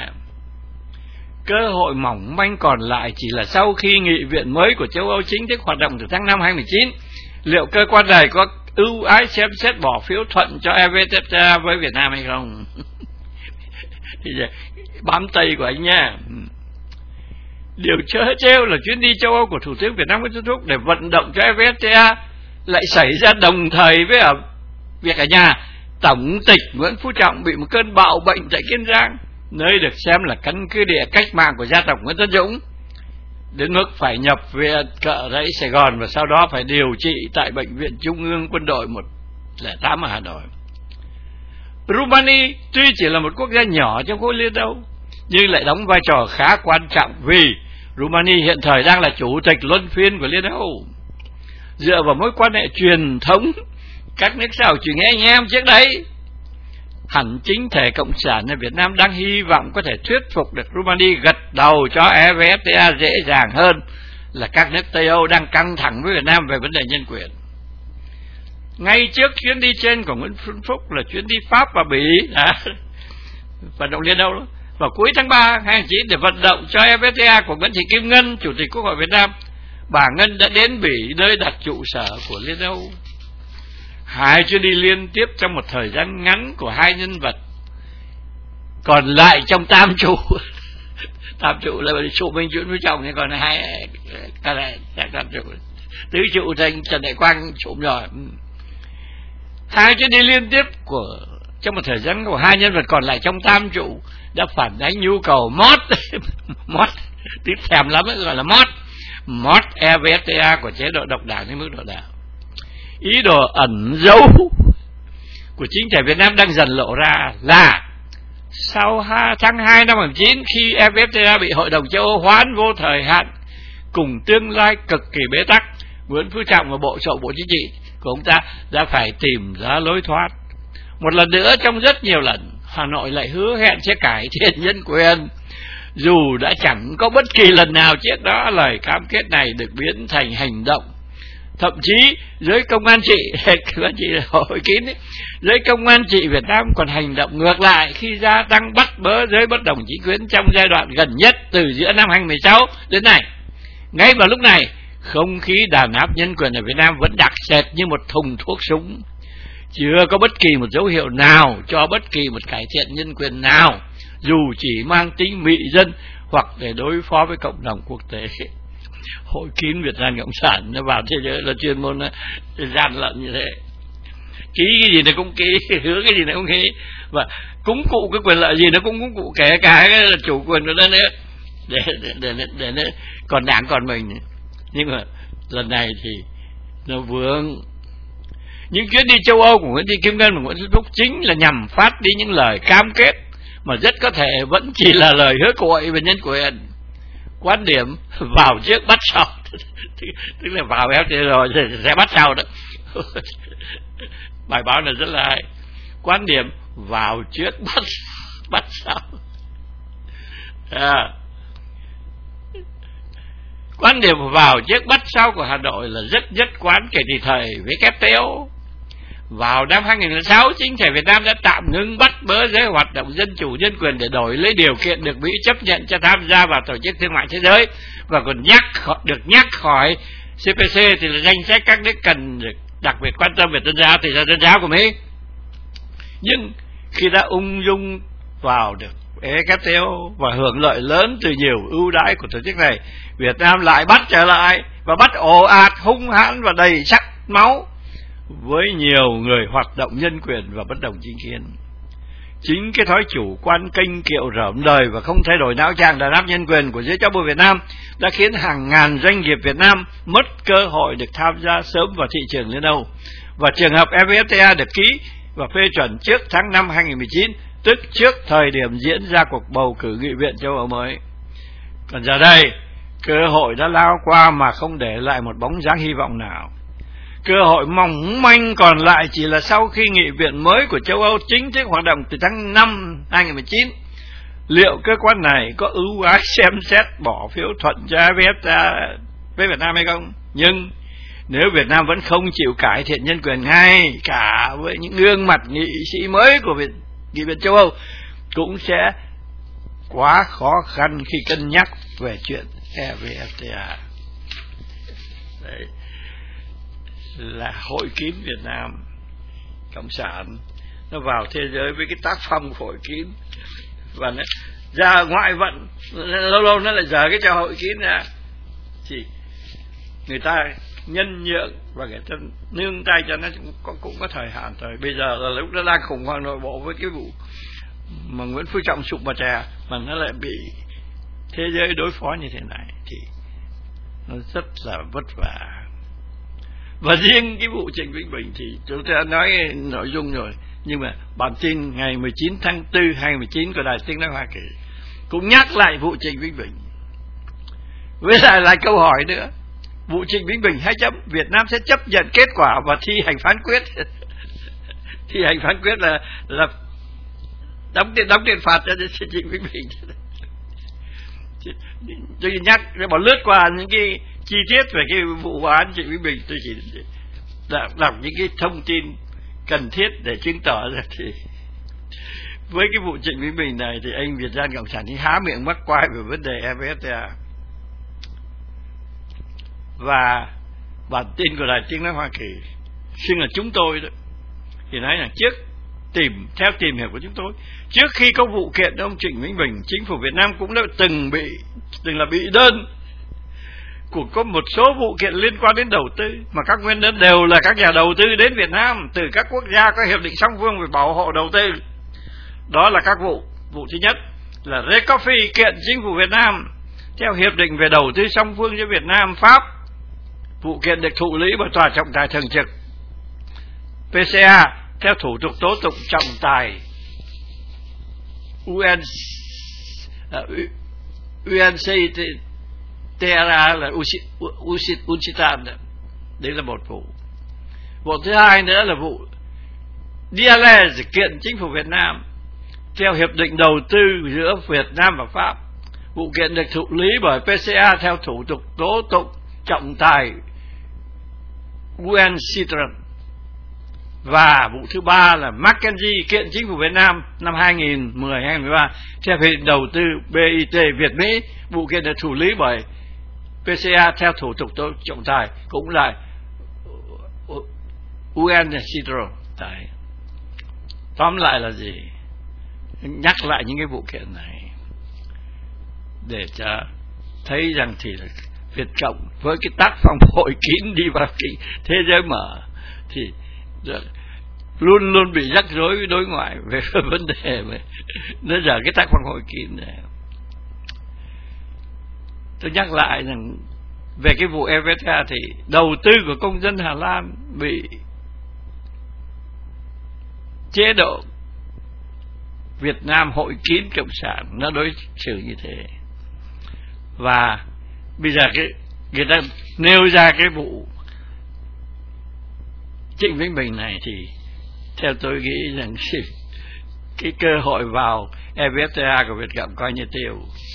Cơ hội mỏng manh còn lại chỉ là sau khi nghị viện mới của châu Âu chính thức hoạt động từ tháng 5 2019, liệu cơ quan này có ưu ái xem xét bỏ phiếu thuận cho EVFTA với Việt Nam hay không? Thì bám tay của anh nha. Điều chớ trêu là chuyến đi châu Âu của Thủ tướng Việt Nam Nguyễn Xuân Phúc để vận động cho EVFTA lại xảy ra đồng thời với việc ở nhà Tổng tịch Nguyễn Phú Trọng bị một cơn bạo bệnh tại Kiên Giang, nơi được xem là căn cứ địa cách mạng của gia tộc Nguyễn Tấn Dũng, đến mức phải nhập viện Chợ Rẫy Sài Gòn và sau đó phải điều trị tại Bệnh viện Trung ương Quân đội 108 ở Hà Nội. Rumani tuy chỉ là một quốc gia nhỏ trong khối Liên Âu, nhưng lại đóng vai trò khá quan trọng vì Rumani hiện thời đang là chủ tịch luân phiên của Liên Âu. Dựa vào mối quan hệ truyền thống các nước xã hội chủ nghĩa anh em trước đây, hẳn chính thể cộng sản ở Việt Nam đang hy vọng có thể thuyết phục được Rumani gật đầu cho EVFTA dễ dàng hơn là các nước Tây Âu đang căng thẳng với Việt Nam về vấn đề nhân quyền. Ngay trước chuyến đi trên của Nguyễn Xuân Phúc là chuyến đi Pháp và Bỉ vận động Liên Âu đó, vào cuối tháng 3 2009 để vận động cho EVFTA của Nguyễn Thị Kim Ngân, Chủ tịch Quốc hội Việt Nam, bà Ngân đã đến Bỉ nơi đặt trụ sở của Liên Âu. Hai chuyến đi liên tiếp trong một thời gian ngắn của hai nhân vật còn lại trong tam trụ. Tam trụ là trụ Minh Nguyễn Phú Trọng, nhưng còn hai tam trụ tứ trụ thành Trần Đại Quang trộm rồi. Hai chuyến đi liên tiếp trong một thời gian của hai nhân vật còn lại trong tam trụ đã phản ánh nhu cầu mót tiếng thèm lắm ấy, gọi là mót EVFTA của chế độ độc đảng đến mức độ nào. Ý đồ ẩn giấu của chính thể Việt Nam đang dần lộ ra là sau tháng 2 năm 2009, khi EVFTA bị Hội đồng châu Âu hoãn vô thời hạn cùng tương lai cực kỳ bế tắc, Nguyễn Phú Trọng và Bộ Chính trị của ông ta đã phải tìm ra lối thoát. Một lần nữa trong rất nhiều lần, Hà Nội lại hứa hẹn sẽ cải thiện nhân quyền, dù đã chẳng có bất kỳ lần nào trước đó lời cam kết này được biến thành hành động. Thậm chí giới công an trị hội kín ấy, giới công an trị Việt Nam còn hành động ngược lại khi gia tăng bắt bớ giới bất đồng chính quyền trong giai đoạn gần nhất từ giữa năm 2016 đến nay. Ngay vào lúc này, không khí đàn áp nhân quyền ở Việt Nam vẫn đặc sệt như một thùng thuốc súng. Chưa có bất kỳ một dấu hiệu nào cho bất kỳ một cải thiện nhân quyền nào, dù chỉ mang tính mị dân hoặc để đối phó với cộng đồng quốc tế. Hội kín Việt Nam Cộng sản nó vào thế giới là chuyên môn gian lận như thế, ký cái gì nó cũng ký, hứa cái gì nó cũng ký, và cúng cụ cái quyền lợi gì nó cũng cúng cụ, kể cả cái là chủ quyền của nó nữa, để nó còn đảng còn mình. Nhưng mà lần này thì nó vướng. Những chuyến đi châu Âu của Nguyễn Thị Kim Ngân và Nguyễn Xuân Phúc chính là nhằm phát đi những lời cam kết mà rất có thể vẫn chỉ là lời hứa cội về nhân quyền. Quan điểm vào trước bắt sau, tức là vào FTA rồi sẽ bắt sau đó. Bài báo này rất là hay. Quan điểm vào trước bắt sau. Quan điểm vào trước bắt sau của Hà Nội là rất nhất quán kể từ thời WTO. Vào năm 2006, chính thể Việt Nam đã tạm ngưng bắt bớ giới hoạt động dân chủ nhân quyền để đổi lấy điều kiện được Mỹ chấp nhận cho tham gia vào Tổ chức Thương mại Thế giới, và còn được nhắc khỏi CPC thì là danh sách các nước cần đặc biệt quan tâm về tôn giáo thì là tôn giáo của Mỹ. Nhưng khi đã ung dung vào được WTO và hưởng lợi lớn từ nhiều ưu đãi của tổ chức này, Việt Nam lại bắt trở lại và bắt ồ ạt, hung hãn và đầy sắc máu với nhiều người hoạt động nhân quyền và bất đồng chính kiến. Chính cái thói chủ quan kênh kiệu rởm đời và không thay đổi não trạng đàn áp nhân quyền của giới cáo buộc Việt Nam đã khiến hàng ngàn doanh nghiệp Việt Nam mất cơ hội được tham gia sớm vào thị trường Liên Âu. Và trường hợp EVFTA được ký và phê chuẩn trước tháng 5 2019, tức trước thời điểm diễn ra cuộc bầu cử nghị viện châu Âu mới. Còn giờ đây, cơ hội đã lao qua mà không để lại một bóng dáng hy vọng nào. Cơ hội mỏng manh còn lại chỉ là sau khi nghị viện mới của châu Âu chính thức hoạt động từ tháng 5 2019, liệu cơ quan này có ưu ái xem xét bỏ phiếu thuận cho EVFTA với Việt Nam hay không? Nhưng nếu Việt Nam vẫn không chịu cải thiện nhân quyền ngay cả với những gương mặt nghị sĩ mới của nghị viện châu Âu, cũng sẽ quá khó khăn khi cân nhắc về chuyện EVFTA. Đấy là Hội kín Việt Nam Cộng sản, nó vào thế giới với cái tác phong của Hội kín, và nó ra ngoại vận, lâu lâu nó lại dở cái trò Hội kín ra, thì người ta nhân nhượng và người ta nương tay cho nó cũng có thời hạn rồi. Bây giờ là lúc nó đang khủng hoảng nội bộ với cái vụ mà Nguyễn Phú Trọng sụp mà trà, mà nó lại bị thế giới đối phó như thế này thì nó rất là vất vả. Và riêng cái vụ Trịnh Vĩnh Bình thì chúng ta nói nội dung rồi, Nhưng mà bản tin ngày 19 tháng 4 2019 của Đài Tiếng nói Hoa Kỳ cũng nhắc lại vụ Trịnh Vĩnh Bình. Với lại câu hỏi nữa, vụ Trịnh Vĩnh Bình 2 chấm, Việt Nam sẽ chấp nhận kết quả và thi hành phán quyết. Thi hành phán quyết là đóng tiền phạt cho Trịnh Vĩnh Bình. Tôi nhắc bỏ lướt qua những cái chi tiết về cái vụ án Trịnh Vĩnh Bình, tôi chỉ đọc những cái thông tin cần thiết để chứng tỏ ra thì với cái vụ Trịnh Vĩnh Bình này thì anh Việt Gian Cộng sản thì há miệng mắc quai về vấn đề evfta. Và bản tin của Đài Tiếng nói Hoa Kỳ xưng là chúng tôi đó thì nói là theo tìm hiểu của chúng tôi, trước khi có vụ kiện ông Trịnh Vĩnh Bình, chính phủ Việt Nam cũng đã từng là bị đơn của có một số vụ kiện liên quan đến đầu tư, mà các nguyên đơn đều là các nhà đầu tư đến Việt Nam từ các quốc gia có hiệp định song phương về bảo hộ đầu tư. Đó là các vụ thứ nhất là Recoffy kiện chính phủ Việt Nam theo hiệp định về đầu tư song phương giữa Việt Nam Pháp. Vụ kiện được thụ lý bởi tòa trọng tài thường trực. PCA theo thủ tục tố tụng trọng tài UNCTRA là UNCTAD. Đấy là một vụ. Vụ thứ hai nữa là vụ Dialez kiện chính phủ Việt Nam theo hiệp định đầu tư giữa Việt Nam và Pháp. Vụ kiện được thụ lý bởi PCA theo thủ tục tố tụng trọng tài UNCTAD. Và vụ thứ ba là McKinsey kiện chính phủ Việt Nam năm 2010-2013 theo hiệp định đầu tư BIT Việt Mỹ. Vụ kiện được thụ lý bởi PCA theo thủ tục trọng tài cũng là UNCTAD. Tóm lại là gì? Nhắc lại những cái vụ kiện này để cho thấy rằng thì là Việt Cộng với cái tác phong hội kín đi vào cái thế giới mở thì luôn luôn bị rắc rối với đối ngoại về vấn đề mà nó giờ cái tác phong hội kín này. Tôi nhắc lại rằng về cái vụ evfta thì đầu tư của công dân Hà Lan bị chế độ Việt Nam hội kín cộng sản nó đối xử như thế. Và bây giờ người ta nêu ra cái vụ Trịnh Vĩnh Bình này thì theo tôi nghĩ rằng cái cơ hội vào evfta của Việt Cộng coi như tiêu.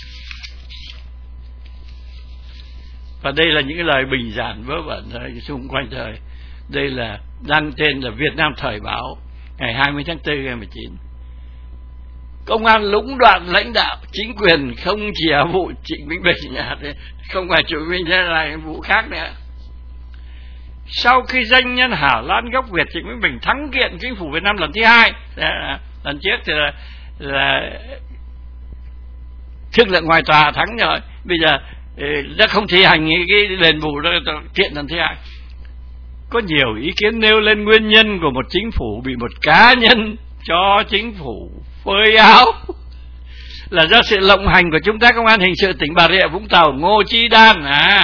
Và đây là những cái lời bình giản vớ vẩn thôi xung quanh thôi. Đây là đăng tên là Việt Nam Thời Báo ngày 20 tháng 4 ngày 19. Công an lũng đoạn lãnh đạo chính quyền không chỉ ở vụ Trịnh Vĩnh Bình, không phải Trịnh Vĩnh Bình là vụ khác nữa. Sau khi doanh nhân Hà Lan gốc Việt Trịnh Vĩnh Bình thắng kiện chính phủ Việt Nam lần thứ hai, lần trước thì là thương lượng ngoài tòa thắng rồi, bây giờ đã không thi hành cái đền bù đó, kiện lần thứ hai. Có nhiều ý kiến nêu lên nguyên nhân của một chính phủ bị một cá nhân cho chính phủ phơi áo là do sự lộng hành của Trung tá Công an hình sự tỉnh Bà Rịa Vũng Tàu Ngô Chi Đan.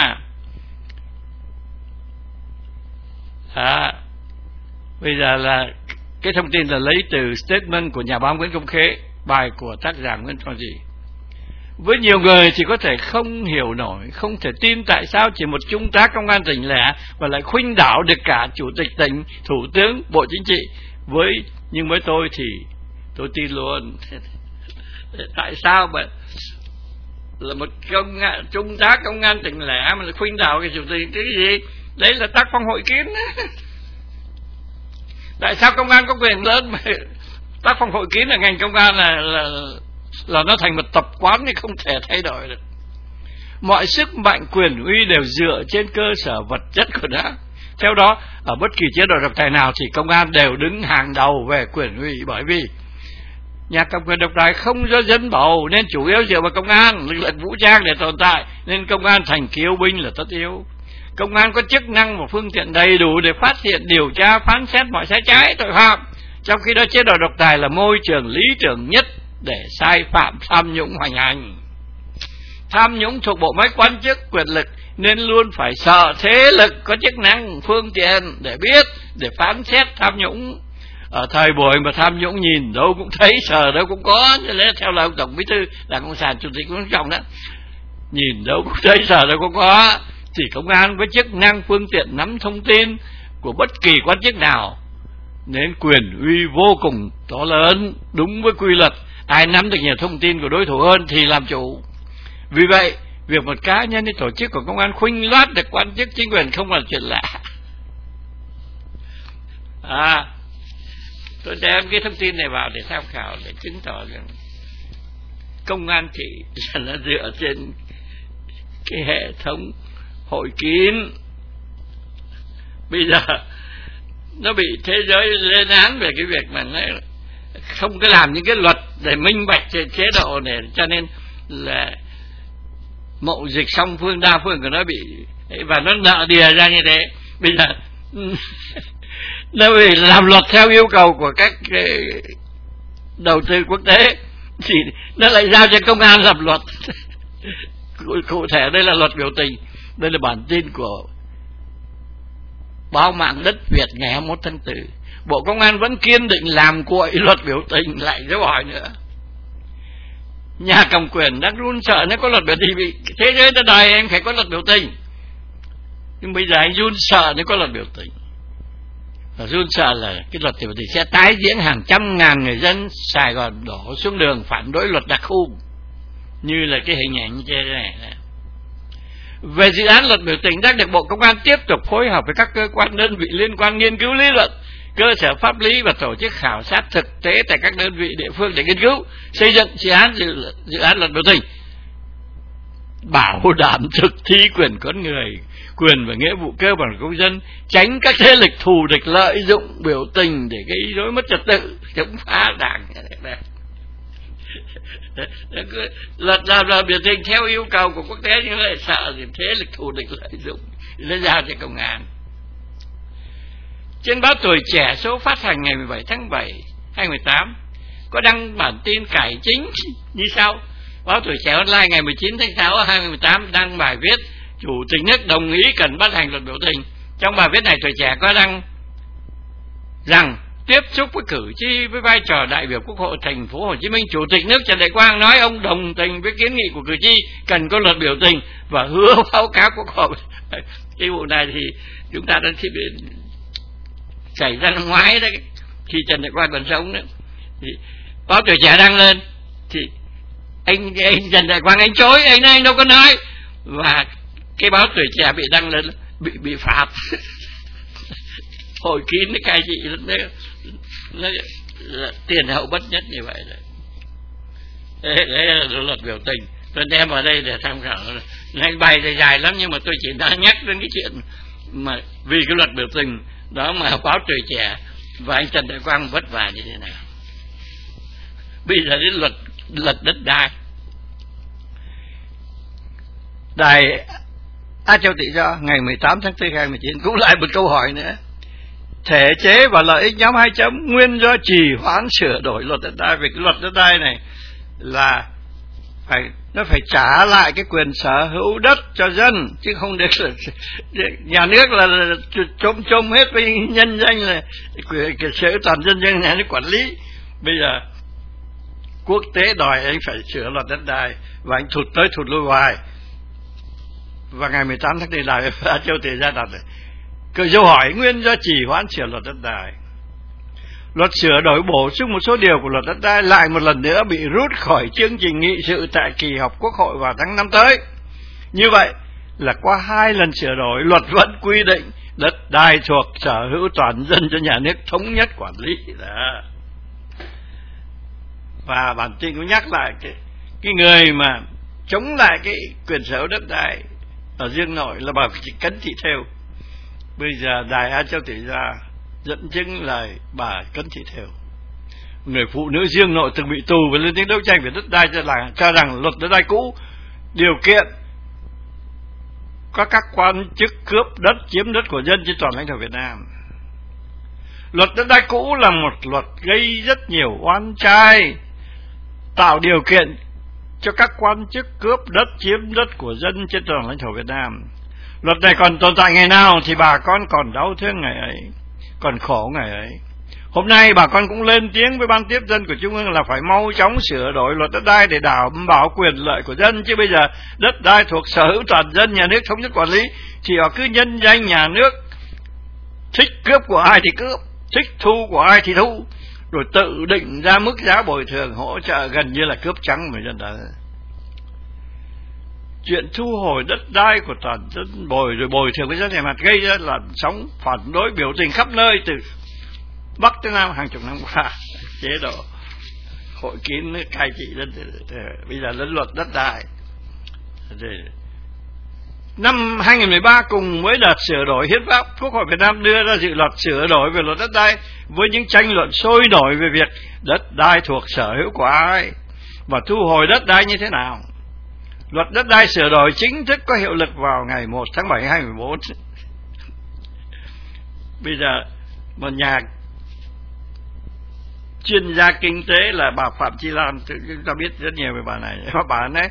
Bây giờ là cái thông tin là lấy từ statement của nhà báo Nguyễn Công Khế, bài của tác giả Nguyễn Phong Dị. Với nhiều người thì có thể không hiểu nổi, không thể tin tại sao chỉ một trung tá công an tỉnh lẻ và lại khuynh đảo được cả chủ tịch tỉnh, thủ tướng, bộ chính trị. Nhưng với tôi thì tôi tin luôn. Tại sao mà là một trung tá công an tỉnh lẻ mà lại khuynh đảo cái chủ tịch, cái gì? Đấy là tác phong hội kiến. Tại sao công an có quyền lớn mà tác phong hội kiến là ngành công an là nó thành một tập quán thì không thể thay đổi được. Mọi sức mạnh quyền uy đều dựa trên cơ sở vật chất của nó. Theo đó, ở bất kỳ chế độ độc tài nào thì công an đều đứng hàng đầu về quyền uy, bởi vì nhà cầm quyền độc tài không do dân bầu nên chủ yếu dựa vào công an, lực lượng vũ trang để tồn tại, nên công an thành kiêu binh là tất yếu. Công an có chức năng và phương tiện đầy đủ để phát hiện, điều tra, phán xét mọi sai trái, tội phạm. Trong khi đó chế độ độc tài là môi trường lý tưởng nhất để sai phạm, tham nhũng hoành hành. Tham nhũng thuộc bộ máy quan chức quyền lực nên luôn phải sợ thế lực có chức năng, phương tiện để biết, để phán xét tham nhũng. ở thời buổi mà tham nhũng nhìn đâu cũng thấy, sờ đâu cũng có, theo lời ông Tổng Bí thư Đảng Cộng sản Chủ tịch Nguyễn Phú Trọng đó, nhìn đâu cũng thấy, sờ đâu cũng có. Thì công an với chức năng phương tiện nắm thông tin của bất kỳ quan chức nào, nên quyền uy vô cùng to lớn, đúng với quy luật. Ai nắm được nhiều thông tin của đối thủ hơn thì làm chủ. Vì vậy, việc một cá nhân hay tổ chức của công an khuỳnh loát được quan chức chính quyền không là chuyện lạ. Tôi đem cái thông tin này vào để tham khảo, để chứng tỏ rằng công an thị là nó dựa trên cái hệ thống hội kín. Bây giờ nó bị thế giới lên án về cái việc mà nó không có làm những cái luật để minh bạch chế độ này, cho nên là mậu dịch song phương đa phương của nó bị, và nó nợ đìa ra như thế. Bây giờ nó bị làm luật theo yêu cầu của các đầu tư quốc tế thì nó lại giao cho công an làm luật. Cụ thể đây là luật biểu tình. Đây là bản tin của báo mạng Đất Việt ngày 21 tháng 4. Bộ Công an vẫn kiên định làm cuội luật biểu tình, lại dấu hỏi nữa. Nhà cầm quyền đang run sợ nếu có luật biểu tình, vì thế giới ta đòi em phải có luật biểu tình, nhưng bây giờ anh run sợ nếu có luật biểu tình. Và run sợ là cái luật biểu tình sẽ tái diễn, hàng trăm ngàn người dân Sài Gòn đổ xuống đường phản đối luật đặc khu, như là cái hình ảnh như thế này. Về dự án luật biểu tình đang được Bộ Công an tiếp tục phối hợp với các cơ quan đơn vị liên quan nghiên cứu lý luận, cơ sở pháp lý và tổ chức khảo sát thực tế tại các đơn vị địa phương để nghiên cứu xây dựng dự án luật biểu tình, bảo đảm thực thi quyền con người, quyền và nghĩa vụ cơ bản của công dân, tránh các thế lực thù địch lợi dụng biểu tình để gây rối mất trật tự, chống phá đảng. Luật làm biểu tình theo yêu cầu của quốc tế nhưng lại sợ thì thế lực thù địch lợi dụng, nó giao cho công an. Trên báo Tuổi Trẻ số phát hành ngày 17 tháng 7 2018 có đăng bản tin cải chính như sau. Báo Tuổi Trẻ online ngày 19 tháng 6 2018 đăng bài viết Chủ tịch nước đồng ý cần ban hành luật biểu tình. Trong bài viết này, Tuổi Trẻ có đăng rằng tiếp xúc với cử tri với vai trò đại biểu Quốc hội thành phố Hồ Chí Minh, Chủ tịch nước Trần Đại Quang nói ông đồng tình với kiến nghị của cử tri cần có luật biểu tình và hứa báo cáo Quốc hội. Cái vụ này thì chúng ta đã xảy ra năm ngoái đấy, khi Trần Đại Quang còn sống nữa. Thì báo Tuổi Trẻ đăng lên thì anh Trần Đại Quang anh chối, anh nói anh đâu có nói, và cái báo Tuổi Trẻ bị đăng lên bị phạt. Hội kín cái gì nó tiền hậu bất nhất như vậy đấy. Đấy là luật biểu tình. Tôi đem vào đây để tham khảo. Anh bày thì dài lắm, nhưng mà tôi chỉ đang nhắc đến cái chuyện mà vì cái luật biểu tình đó mà báo Tuổi Trẻ và anh Trần Đại Quang vất vả như thế nào. Bây giờ đến luật đất đai. Đài Á Châu Tự Do ngày 18 tháng 4 2019 cũng lại một câu hỏi nữa. Thể chế và lợi ích nhóm 2 chấm nguyên do trì hoãn sửa đổi luật đất đai. Vì cái luật đất đai này là nó phải trả lại cái quyền sở hữu đất cho dân, chứ không được là nhà nước là chôm hết với nhân danh là quyền sở hữu toàn dân, dân nhà nước quản lý. Bây giờ quốc tế đòi anh phải sửa luật đất đai và anh thụt tới thụt lui hoài. Và ngày 18 tháng 4 Đài Á Châu Tự Do đặt câu dấu hỏi nguyên do trì hoãn sửa luật đất đai. Luật sửa đổi bổ sung một số điều của luật đất đai lại một lần nữa bị rút khỏi chương trình nghị sự tại kỳ họp Quốc hội vào tháng 5 tới. Như vậy là qua 2 lần sửa đổi, luật vẫn quy định đất đai thuộc sở hữu toàn dân cho nhà nước thống nhất quản lý. Đó. Và bản tin cũng nhắc lại cái người mà chống lại cái quyền sở hữu đất đai ở Dương Nội là bà Cấn Thị Thêu. Bây giờ Đài Á Châu Tự Do dẫn chứng lời bà Cấn Thị Thêu, người phụ nữ Dương Nội từng bị tù và lên tiếng đấu tranh về đất đai, cho rằng luật đất đai cũ điều kiện có các quan chức cướp đất, chiếm đất của dân trên toàn lãnh thổ Việt Nam. Luật đất đai cũ là một luật gây rất nhiều oan trai, tạo điều kiện cho các quan chức cướp đất, chiếm đất của dân trên toàn lãnh thổ Việt Nam. Luật này còn tồn tại ngày nào thì bà con còn đau thương ngày ấy, còn khổ ngày ấy. Hôm nay bà con cũng lên tiếng với ban tiếp dân của Trung ương là phải mau chóng sửa đổi luật đất đai để đảm bảo quyền lợi của dân, chứ bây giờ đất đai thuộc sở hữu toàn dân, nhà nước thống nhất quản lý, thì họ cứ nhân danh nhà nước, thích cướp của ai thì cướp, thích thu của ai thì thu, rồi tự định ra mức giá bồi thường hỗ trợ, gần như là cướp trắng người dân đó. Chuyện thu hồi đất đai của toàn dân rồi bồi thường với dân này mặt gây ra làn sóng phản đối biểu tình khắp nơi từ Bắc tới Nam hàng chục năm qua. Chế độ hội kín cai trị dân, bây giờ đến luật đất đai. Năm 2013 cùng với đợt sửa đổi hiến pháp, Quốc hội Việt Nam đưa ra dự luật sửa đổi về luật đất đai với những tranh luận sôi nổi về việc đất đai thuộc sở hữu của ai và thu hồi đất đai như thế nào. Luật đất đai sửa đổi chính thức có hiệu lực vào ngày 1 tháng 7 2014. Bây giờ một nhà chuyên gia kinh tế là bà Phạm Chi Lan, chúng ta biết rất nhiều về bà này. Bà nói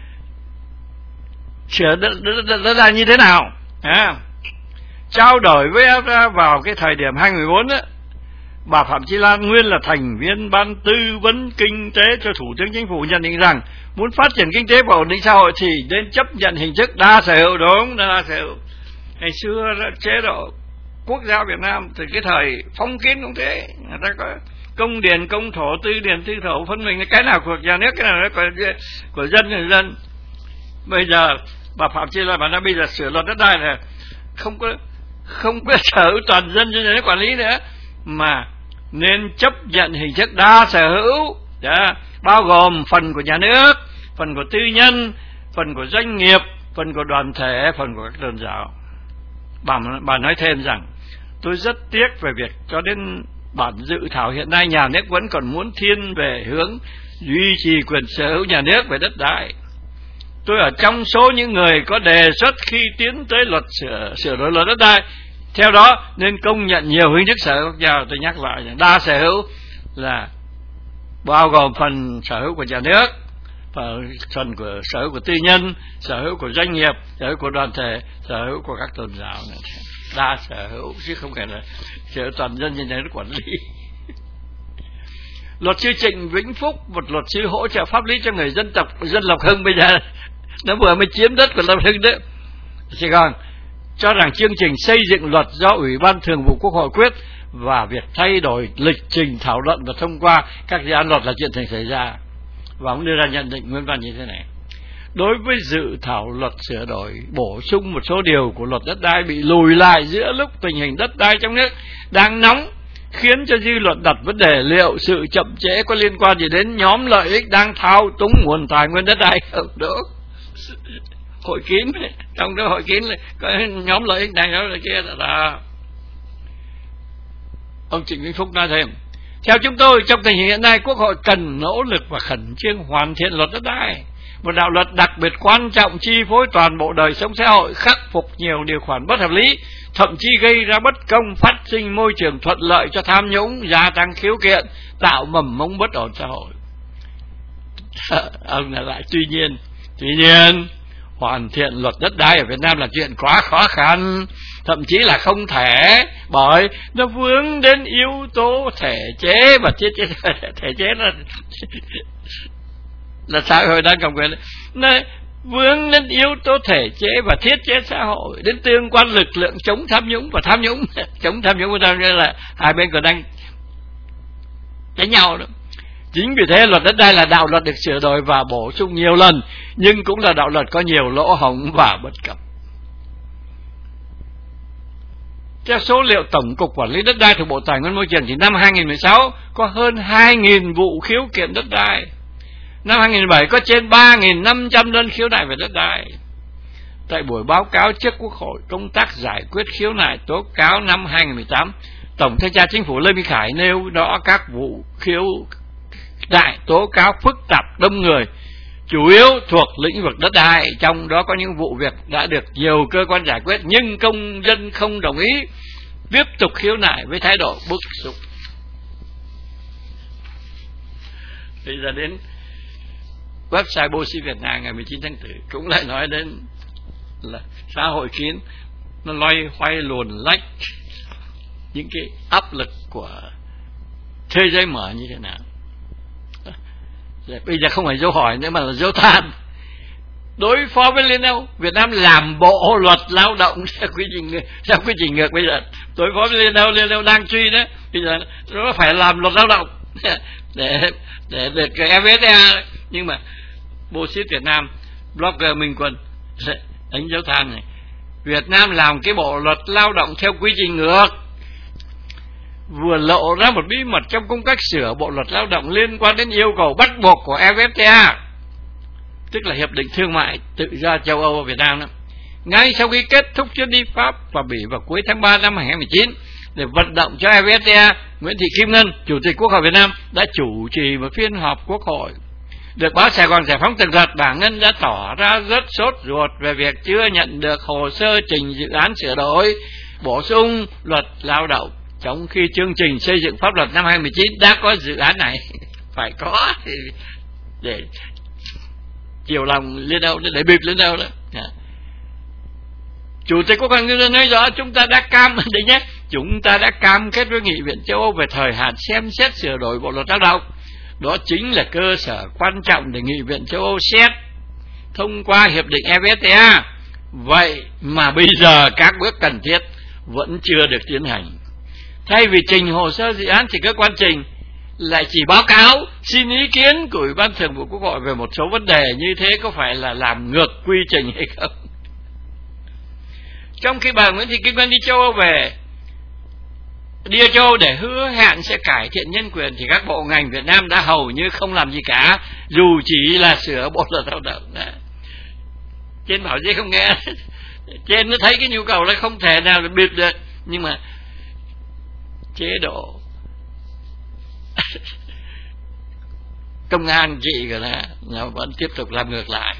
sửa đất đai như thế nào? Trao đổi với vào cái thời điểm 2014 á, bà Phạm Chi Lan nguyên là thành viên ban tư vấn kinh tế cho Thủ tướng Chính phủ, nhận định rằng muốn phát triển kinh tế và ổn định xã hội thì nên chấp nhận hình thức đa sở hữu. Đúng, đa sở hữu. Ngày xưa chế độ quốc gia Việt Nam từ cái thời phong kiến cũng thế, người ta có công điền công thổ, tư điền tư thổ phân mình, cái nào của nhà nước, cái nào của dân người dân. Bây giờ bà Phạm Chi Lan bà nói bây giờ sửa luật đất đai là không có sở hữu toàn dân cho nhà nước quản lý nữa, mà nên chấp nhận hình thức đa sở hữu, bao gồm phần của nhà nước, phần của tư nhân, phần của doanh nghiệp, phần của đoàn thể, phần của các tôn giáo. Bà nói thêm rằng tôi rất tiếc về việc cho đến bản dự thảo hiện nay nhà nước vẫn còn muốn thiên về hướng duy trì quyền sở hữu nhà nước về đất đai. Tôi ở trong số những người có đề xuất khi tiến tới luật sửa đổi luật đất đai, theo đó nên công nhận nhiều hình thức sở hữu khác nhau. Tôi nhắc lại rằng đa sở hữu là bao gồm phần sở hữu của nhà nước, phần của sở hữu của tư nhân, sở hữu của doanh nghiệp, sở hữu của đoàn thể, sở hữu của các tôn giáo này. Đa sở hữu chứ không phải là sở hữu toàn dân như nhà nước quản lý. Luật sư Trịnh Vĩnh Phúc, một luật sư hỗ trợ pháp lý cho người dân Lộc Hưng, bây giờ nó vừa mới chiếm đất của Lộc Hưng đó, Sài Gòn, cho rằng chương trình xây dựng luật do Ủy ban Thường vụ Quốc hội quyết và việc thay đổi lịch trình thảo luận và thông qua các dự án luật là chuyện thường xảy ra. Và ông đưa ra nhận định nguyên văn như thế này: đối với dự thảo luật sửa đổi bổ sung một số điều của luật đất đai bị lùi lại giữa lúc tình hình đất đai trong nước đang nóng, khiến cho dư luận đặt vấn đề liệu sự chậm trễ có liên quan gì đến nhóm lợi ích đang thao túng nguồn tài nguyên đất đai không? Đó, hội kín, trong đó hội kín là có nhóm lợi ích này đó là kia là. Ông Trịnh Vĩnh Phúc nói thêm: theo chúng tôi, trong tình hình hiện nay, Quốc hội cần nỗ lực và khẩn trương hoàn thiện luật đất đai, một đạo luật đặc biệt quan trọng chi phối toàn bộ đời sống xã hội, khắc phục nhiều điều khoản bất hợp lý, thậm chí gây ra bất công, phát sinh môi trường thuận lợi cho tham nhũng, gia tăng khiếu kiện, tạo mầm mống bất ổn xã hội. Ông lại tuy nhiên hoàn thiện luật đất đai ở Việt Nam là chuyện quá khó khăn, thậm chí là không thể, bởi nó vướng đến yếu tố thể chế và thiết chế. Thể chế là xã hội đang cầm quyền, nó vướng đến yếu tố thể chế và thiết chế xã hội, đến tương quan lực lượng chống tham nhũng và tham nhũng. Chống tham nhũng là hai bên còn đang đánh nhau đó. Chính vì thế luật đất đai là đạo luật được sửa đổi và bổ sung nhiều lần, nhưng cũng là đạo luật có nhiều lỗ hổng và bất cập. Theo số liệu Tổng cục Quản lý đất đai thuộc Bộ Tài nguyên Môi trường thì năm 2016 có hơn 2.000 vụ khiếu kiện đất đai. Năm 2017 có trên 3.500 đơn khiếu nại về đất đai. Tại buổi báo cáo trước Quốc hội công tác giải quyết khiếu nại tố cáo năm 2018, Tổng Thanh tra Chính phủ Lê Minh Khải nêu rõ các vụ khiếu nại tố cáo phức tạp đông người, chủ yếu thuộc lĩnh vực đất đai, trong đó có những vụ việc đã được nhiều cơ quan giải quyết nhưng công dân không đồng ý, tiếp tục khiếu nại với thái độ bức xúc. Bây giờ đến website Bosi Việt Nam ngày 19 tháng 4 cũng lại nói đến là xã hội kín nó loay hoay luồn lách những cái áp lực của thế giới mở như thế nào. Bây giờ không phải dấu hỏi nữa mà là dấu than. Đối phó với Liên Âu, Việt Nam làm bộ luật lao động theo quy trình ngược. Bây giờ đối phó với Liên Âu đang truy đó, bây giờ nó phải làm luật lao động để được cái FTA. Nhưng mà bộ xít Việt Nam, blogger Minh Quân đánh dấu than này, Việt Nam làm cái bộ luật lao động theo quy trình ngược, vừa lộ ra một bí mật trong công tác sửa bộ luật lao động liên quan đến yêu cầu bắt buộc của FTA, tức là Hiệp định Thương mại Tự do châu Âu và Việt Nam đó. Ngay sau khi kết thúc chuyến đi Pháp và Bỉ vào cuối tháng 3 năm 2019 để vận động cho FTA, Nguyễn Thị Kim Ngân, Chủ tịch Quốc hội Việt Nam đã chủ trì một phiên họp Quốc hội. Được báo Sài Gòn Giải Phóng tường thuật, bà Ngân đã tỏ ra rất sốt ruột về việc chưa nhận được hồ sơ trình dự án sửa đổi, bổ sung luật lao động, trong khi chương trình xây dựng pháp luật năm 2019 đã có dự án này. Phải có để chiều lòng Liên Âu, để bịp Liên Âu đó. Chủ tịch Quốc hội nói rõ chúng ta đã cam kết với Nghị viện châu Âu về thời hạn xem xét sửa đổi bộ luật lao động. Đó chính là cơ sở quan trọng để Nghị viện châu Âu xét thông qua Hiệp định FTA. Vậy mà bây giờ các bước cần thiết vẫn chưa được tiến hành. Thay vì trình hồ sơ dự án thì cơ quan trình lại chỉ báo cáo xin ý kiến của Ủy ban Thường vụ Quốc hội về một số vấn đề. Như thế có phải là làm ngược quy trình hay không? Trong khi bà Nguyễn Thị Kim Ngân đi châu Âu để hứa hẹn sẽ cải thiện nhân quyền, thì các bộ ngành Việt Nam đã hầu như không làm gì cả, dù chỉ là sửa bộ luật lao động. Trên bảo chứ không nghe, trên nó thấy cái nhu cầu là không thể nào bịt được, nhưng mà chế độ công an chị của nó vẫn tiếp tục làm ngược lại.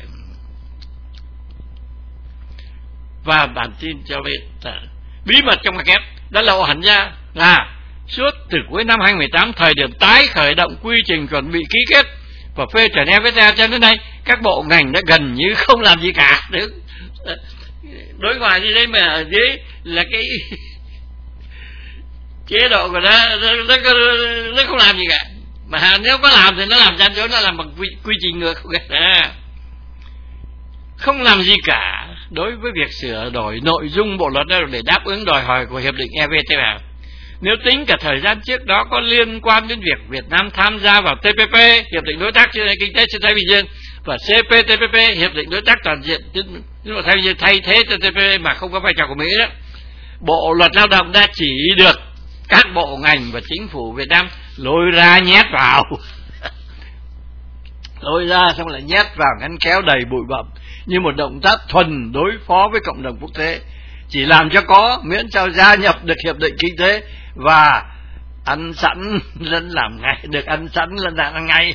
Và bản tin cho biết bí mật trong packet đã lộ hẳn ra là suốt từ cuối năm 2018, thời điểm tái khởi động quy trình chuẩn bị ký kết và phê chuẩn FTA cho đến nay, các bộ ngành đã gần như không làm gì cả. Đối ngoại như thế mà ở dưới là cái chế độ của nó không làm gì cả. Mà nếu có làm thì nó làm gian dối, nó làm bằng quy trình ngược. Không làm gì cả đối với việc sửa đổi nội dung bộ luật lao động để đáp ứng đòi hỏi của Hiệp định EVFTA. Nếu tính cả thời gian trước đó có liên quan đến việc Việt Nam tham gia vào TPP, Hiệp định Đối tác Kinh tế Xuyên Thái Bình Dương, và CPTPP, Hiệp định Đối tác Toàn diện Thái Bình Dương, thay thế TPP mà không có vai trò của Mỹ đó, bộ luật lao động đã chỉ được các bộ ngành và chính phủ Việt Nam lôi ra nhét vào. Lôi ra xong lại nhét vào ngăn kéo đầy bụi bặm, như một động tác thuần đối phó với cộng đồng quốc tế, chỉ làm cho có, miễn sao gia nhập được hiệp định kinh tế và ăn sẵn lên làm ngay, được ăn sẵn lên làm ngay.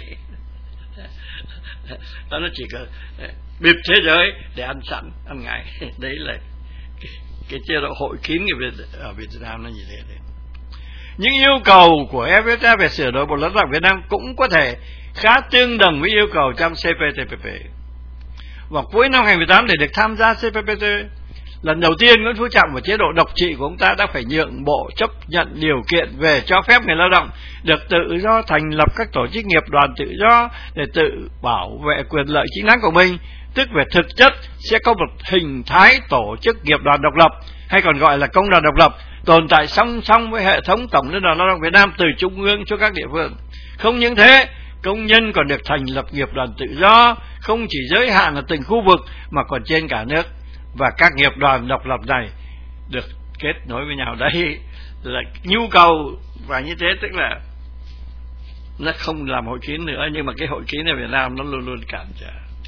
Đó, nó chỉ có bịp thế giới để ăn sẵn ăn ngay. Đấy là cái chế độ hội kín ở Việt Nam nó như thế đấy. Những yêu cầu của FTA về sửa đổi bộ luật lao động Việt Nam cũng có thể khá tương đồng với yêu cầu trong CPTPP. Vào cuối năm 2018, để được tham gia CPTPP, lần đầu tiên Nguyễn Phú Trọng và chế độ độc trị của ông ta đã phải nhượng bộ chấp nhận điều kiện về cho phép người lao động được tự do thành lập các tổ chức nghiệp đoàn tự do để tự bảo vệ quyền lợi chính đáng của mình, tức về thực chất sẽ có một hình thái tổ chức nghiệp đoàn độc lập, hay còn gọi là công đoàn độc lập, tồn tại song song với hệ thống Tổng Liên đoàn Lao động Việt Nam từ trung ương cho các địa phương. Không những thế, công nhân còn được thành lập nghiệp đoàn tự do, không chỉ giới hạn ở từng khu vực mà còn trên cả nước. Và các nghiệp đoàn độc lập này được kết nối với nhau. Đây là nhu cầu, và như thế tức là nó không làm hội kín nữa, nhưng mà cái hội kín ở Việt Nam nó luôn luôn cản trở.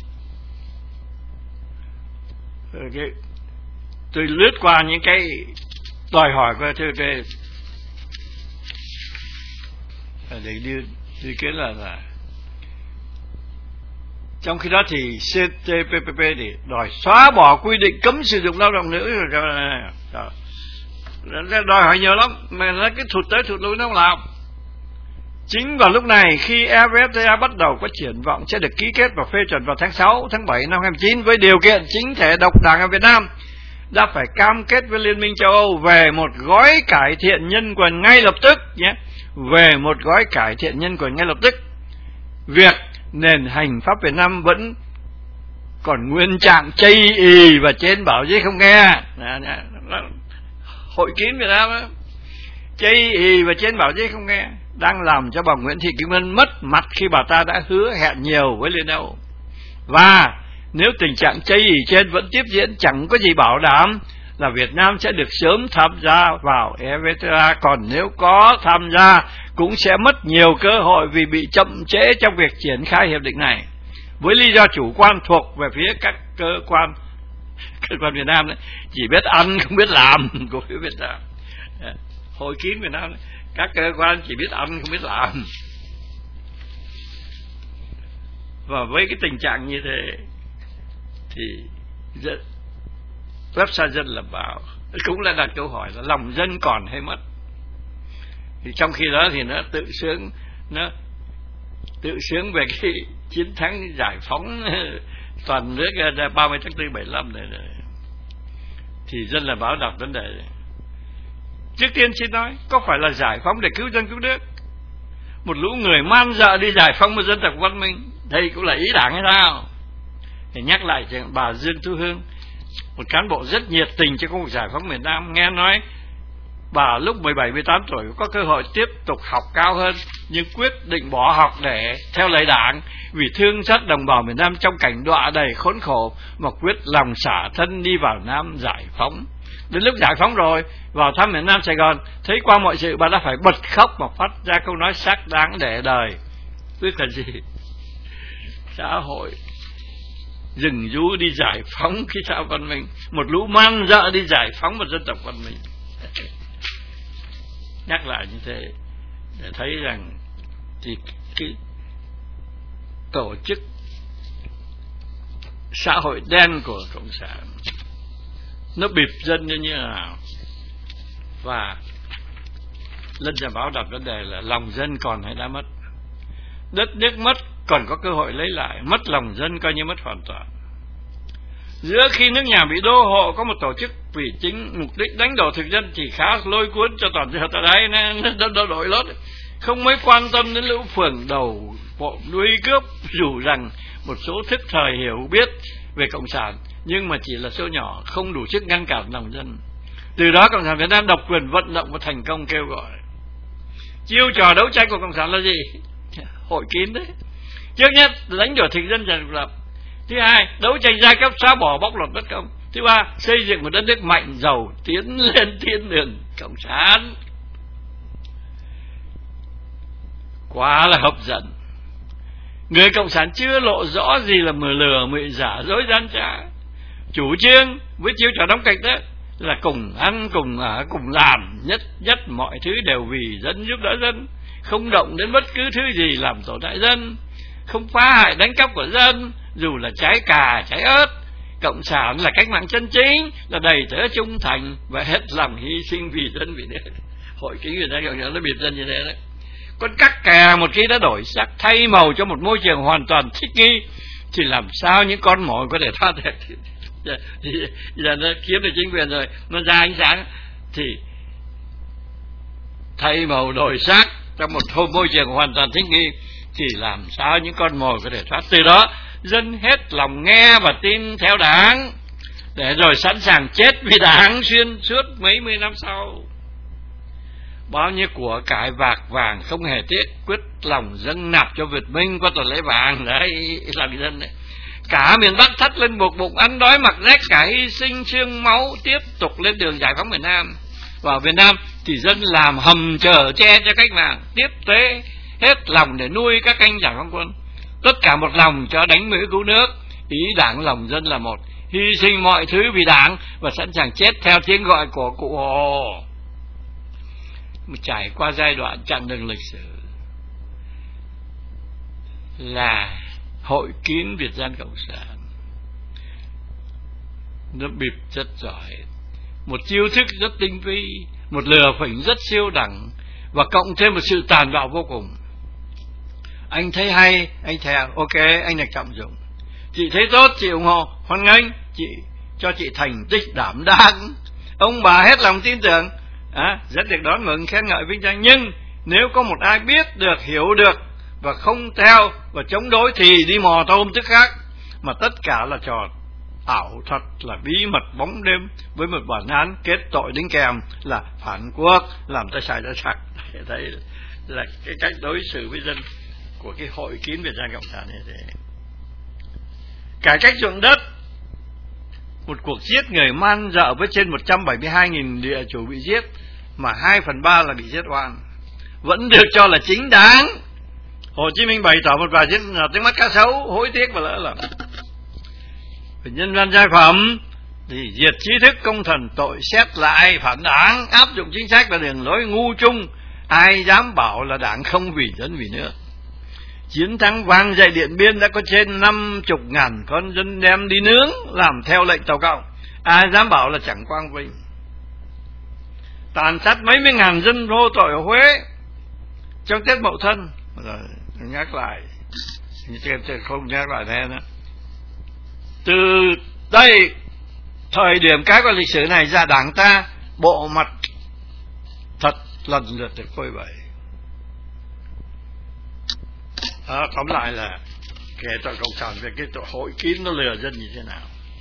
Tôi lướt qua những cái đòi hỏi của TPP để đưa kiến là trong khi đó thì CPTPP thì đòi xóa bỏ quy định cấm sử dụng lao động nữ, đòi hỏi nhiều lắm mà nó cứ thụt tới thụt lui nó không làm. Chính vào lúc này, khi EVFTA bắt đầu có triển vọng sẽ được ký kết và phê chuẩn vào tháng 6, tháng 7 năm 2019 với điều kiện chính thể độc đảng ở Việt Nam đã phải cam kết với Liên minh châu Âu về một gói cải thiện nhân quyền ngay lập tức nhé, về một gói cải thiện nhân quyền ngay lập tức. Việc nền hành pháp Việt Nam vẫn còn nguyên trạng chây ì và trên bảo chứ không nghe. Hội Kín Việt Nam đó, chây ì và trên bảo chứ không nghe, đang làm cho bà Nguyễn Thị Kim Ngân mất mặt khi bà ta đã hứa hẹn nhiều với Liên Âu. Và nếu tình trạng chây ì trên vẫn tiếp diễn, chẳng có gì bảo đảm là Việt Nam sẽ được sớm tham gia vào EVFTA, còn nếu có tham gia cũng sẽ mất nhiều cơ hội vì bị chậm trễ trong việc triển khai hiệp định này, với lý do chủ quan thuộc về phía các cơ quan Việt Nam đấy, chỉ biết ăn không biết làm của phía Việt Nam. Hội Kín Việt Nam đấy, các cơ quan chỉ biết ăn không biết làm. Và với cái tình trạng như thế thì website Dân Lập Báo cũng là đặt câu hỏi là lòng dân còn hay mất. Thì trong khi đó thì nó tự sướng về cái chiến thắng giải phóng toàn nước 30 tháng 4 75 này. Thì Dân Lập Báo đặt vấn đề này. Trước tiên xin nói, có phải là giải phóng để cứu dân cứu nước? Một lũ người man dợ đi giải phóng một dân tộc văn minh, đây cũng là ý đảng hay sao? Thì nhắc lại chuyện bà Dương Thu Hương, một cán bộ rất nhiệt tình cho công cuộc giải phóng miền Nam, nghe nói bà lúc 17-18 tuổi có cơ hội tiếp tục học cao hơn, nhưng quyết định bỏ học để theo lời đảng, vì thương xót đồng bào miền Nam trong cảnh đọa đầy khốn khổ mà quyết lòng xả thân đi vào Nam giải phóng. Đến lúc giải phóng rồi, vào thăm miền Nam Sài Gòn, thấy qua mọi sự bà đã phải bật khóc mà phát ra câu nói xác đáng để đời. Tức là gì? Xã hội rừng rú đi giải phóng cái xã văn minh, một lũ man dợ đi giải phóng một dân tộc văn minh. Nhắc lại như thế để thấy rằng thì cái tổ chức xã hội đen của cộng sản nó bịp dân như thế nào. Và Dân Lập Báo đặt vấn đề là lòng dân còn hay đã mất. Đất nước mất còn có cơ hội lấy lại, mất lòng dân coi như mất hoàn toàn. Giữa khi nước nhà bị đô hộ có một tổ chức vì chính mục đích đánh đổ thực dân thì khá lôi cuốn cho toàn dân ở đây, nó đổi lốt, không mấy quan tâm đến lũ phường đầu bộ đuôi cướp, dù rằng một số thức thời hiểu biết về cộng sản nhưng mà chỉ là số nhỏ, không đủ sức ngăn cản lòng dân. Từ đó Cộng sản Việt Nam độc quyền vận động và thành công kêu gọi. Chiêu trò đấu tranh của Cộng sản là gì? Hội Kín đấy. Trước nhất đánh đuổi thực dân giành độc lập. Thứ hai, đấu tranh giai cấp, xóa bỏ bóc lột bất công. Thứ ba, xây dựng một đất nước mạnh giàu tiến lên thiên đường cộng sản. Quá là hấp dẫn. Người cộng sản chưa lộ rõ gì là mờ lừa mị giả dối gian trá. Chủ trương với chiêu trò đóng kịch đó là cùng ăn cùng ở cùng làm, nhất mọi thứ đều vì dân, giúp đỡ dân, không động đến bất cứ thứ gì làm tổn hại dân, không phá hại đánh cắp của dân, dù là trái cà trái ớt. Cộng sản là cách mạng chân chính, là đầy tớ trung thành và hết lòng hy sinh vì dân vì nước. Hội Kín Việt Nam Cộng sản nó biệt dân như thế đấy. Còn các kè một khi đã đổi sắc, thay màu cho một môi trường hoàn toàn thích nghi, thì làm sao những con mồi có thể thoát được? Giờ nó kiếm được chính quyền rồi, nó ra ánh sáng, thì thay màu đổi sắc trong một môi trường hoàn toàn thích nghi, thì làm sao những con mồi có thể thoát? Từ đó dân hết lòng nghe và tin theo đảng, để rồi sẵn sàng chết vì đảng xuyên suốt mấy mươi năm sau. Bao nhiêu của cải bạc vàng không hề tiếc, quyết lòng dâng nạp cho Việt Minh qua tuần lễ vàng. Đấy, lòng dân đấy. Cả miền Bắc thắt lên buộc bụng, ăn đói mặc rách, cả hy sinh xương máu, tiếp tục lên đường giải phóng miền Nam. Vào Việt Nam thì dân làm hầm chở che cho cách mạng, tiếp tế hết lòng để nuôi các anh giải phóng quân. Tất cả một lòng cho đánh Mỹ cứu nước. Ý đảng lòng dân là một, hy sinh mọi thứ vì đảng và sẵn sàng chết theo tiếng gọi của cụ Hồ. Trải qua giai đoạn chặng đường lịch sử là Hội Kín Việt Dân Cộng sản nó bịp rất giỏi, một chiêu thức rất tinh vi, một lừa phỉnh rất siêu đẳng, và cộng thêm một sự tàn bạo vô cùng. Anh thấy hay, anh theo, ok, anh được trọng dụng. Chị thấy tốt, chị ủng hộ, hoan nghênh, cho chị thành tích đảm đang. Ông bà hết lòng tin tưởng, rất được đón mừng, khen ngợi, vinh danh. Nhưng Nếu có một ai biết được, hiểu được và không theo và chống đối thì đi mò tôm tức khác, mà tất cả là trò ảo thuật, là bí mật bóng đêm với một bản án kết tội đính kèm là phản quốc, làm tay sai tay sặc. Đây là cái cách đối xử với dân của cái hội kín Việt Nam Cộng sản này. Cải cách ruộng đất, một cuộc giết người man dợ với trên 172.000 địa chủ bị giết, mà 2/3 là bị giết oan, vẫn được cho là chính đáng. Hồ Chí Minh bày tỏ một vài tiếng mắt cá sấu, hối tiếc và lỡ lầm. Về nhân văn giai phẩm thì diệt trí thức, công thần, tội xét lại, phản đảng, áp dụng chính sách là đường lối ngu trung. Ai dám bảo là đảng không vì dân vì nước. Chiến thắng vang dậy Điện Biên đã có trên 50.000 con dân đem đi nướng làm theo lệnh Tàu Cộng. Ai dám bảo là chẳng quang vinh. Tàn sát mấy mươi ngàn dân vô tội ở Huế trong Tết Mậu Thân. Rồi nhắc lại, không nhắc lại thế nữa. Từ đây, thời điểm cái qua lịch sử này ra, đảng ta bộ mặt thật lần lượt được phơi bày. Tóm lại là kể tội cộng sản về cái tội hội kín nó lừa dân như thế nào.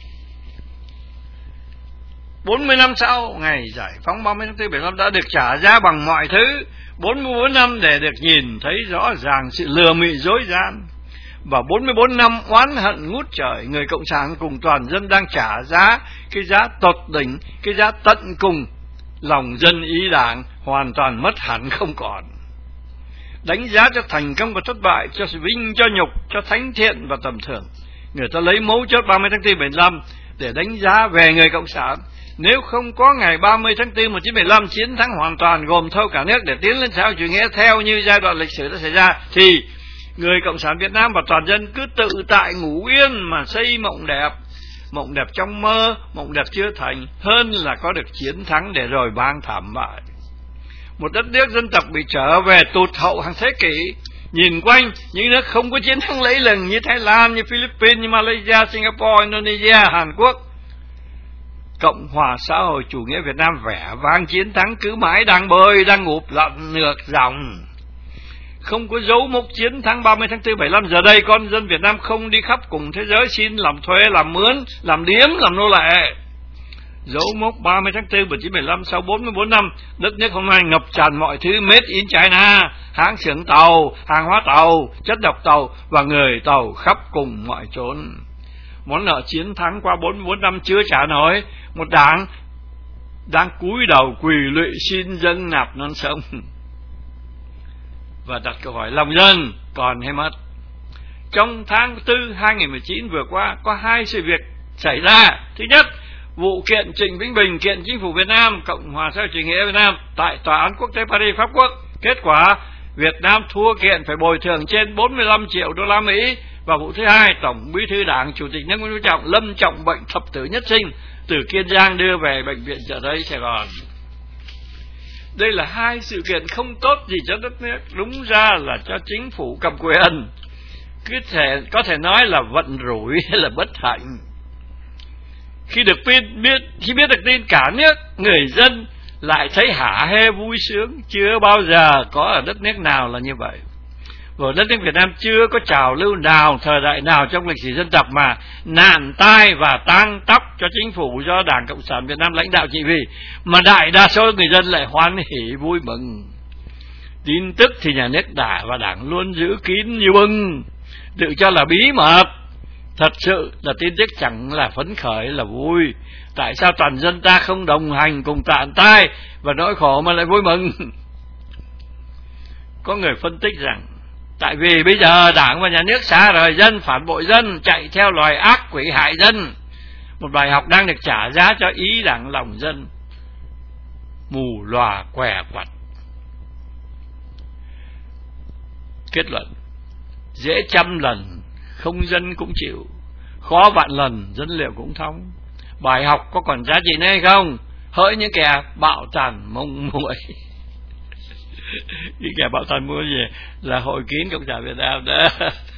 40 năm sau ngày giải phóng 30 tháng 4 75 đã được trả giá bằng mọi thứ. 44 năm để được nhìn thấy rõ ràng sự lừa mị dối gian. Và 44 năm oán hận ngút trời, người cộng sản cùng toàn dân đang trả giá cái giá tột đỉnh, cái giá tận cùng. Lòng dân ý đảng hoàn toàn mất hẳn không còn. Đánh giá cho thành công và thất bại, cho sự vinh, cho nhục, cho thánh thiện và tầm thường. Người ta lấy mấu chốt 30 tháng 4 75 để đánh giá về người cộng sản. Nếu không có ngày 30 tháng 4 1975 chiến thắng hoàn toàn gồm thâu cả nước để tiến lên xã hội chủ nghĩa theo như giai đoạn lịch sử đã xảy ra, thì người cộng sản Việt Nam và toàn dân cứ tự tại ngủ yên mà xây mộng đẹp trong mơ, mộng đẹp chưa thành, hơn là có được chiến thắng để rồi mang thảm bại. Một đất nước dân tộc bị trở về tụt hậu hàng thế kỷ. Nhìn quanh những nước không có chiến thắng lẫy lừng như Thái Lan, như Philippines, như Malaysia, Singapore, Indonesia, Hàn Quốc, Cộng hòa xã hội chủ nghĩa Việt Nam vẻ vang chiến thắng cứ mãi đang bơi, đang ngụp lặn ngược dòng. Không có dấu mốc chiến thắng 30 tháng 4 75. Giờ đây con dân Việt Nam không đi khắp cùng thế giới xin làm thuê, làm mướn, làm điếm, làm nô lệ. Dấu mốc 30 tháng 4 1975 sau 44 năm, đất nước hôm nay ngập tràn mọi thứ made in China, hãng xưởng tàu, hàng hóa tàu, chất độc tàu và người tàu khắp cùng mọi chốn. Món nợ chiến thắng qua 44 năm chưa trả nổi, một đảng đang cúi đầu quỳ lụy xin dân nạp non sông. Và đặt câu hỏi lòng dân còn hay mất. Trong tháng 4 2019 vừa qua có hai sự việc xảy ra. Thứ nhất, vụ kiện Trịnh Vĩnh Bình kiện chính phủ Việt Nam, Cộng hòa xã hội chủ nghĩa Việt Nam tại Tòa án Quốc tế Paris, Pháp Quốc. Kết quả Việt Nam thua kiện phải bồi thường trên 45 triệu đô la Mỹ. Và vụ thứ hai, Tổng Bí thư Đảng, Chủ tịch nước Nguyễn Phú Trọng lâm trọng bệnh thập tử nhất sinh từ Kiên Giang đưa về bệnh viện Chợ Rẫy, Sài Gòn. Đây là hai sự kiện không tốt gì cho đất nước, đúng ra là cho chính phủ cầm quyền. Có thể nói là vận rủi hay là bất hạnh. Khi biết được tin cả nước, người dân lại thấy hả hê vui sướng. Chưa bao giờ có ở đất nước nào là như vậy. Và đất nước Việt Nam chưa có trào lưu nào, thời đại nào trong lịch sử dân tộc mà nạn tai và tang tóc cho chính phủ do Đảng Cộng sản Việt Nam lãnh đạo trị vì, mà đại đa số người dân lại hoan hỉ vui mừng. Tin tức thì nhà nước và Đảng luôn giữ kín như bưng, tự cho là bí mật. Thật sự là tin tức chẳng là phấn khởi là vui. Tại sao toàn dân ta không đồng hành cùng tàn tai và nỗi khổ mà lại vui mừng? Có người phân tích rằng tại vì bây giờ Đảng và nhà nước xa rời dân, phản bội dân, chạy theo loài ác quỷ hại dân. Một bài học đang được trả giá cho ý đảng lòng dân mù lòa què quặt. Kết luận: dễ trăm lần không dân cũng chịu, khó vạn lần dân liệu cũng thông. Bài học có còn giá trị nữa hay không? Hỡi những kẻ bạo tàn mông muội. Cái kẻ bạo tàn mua gì là hội kín Cộng sản Việt Nam đó.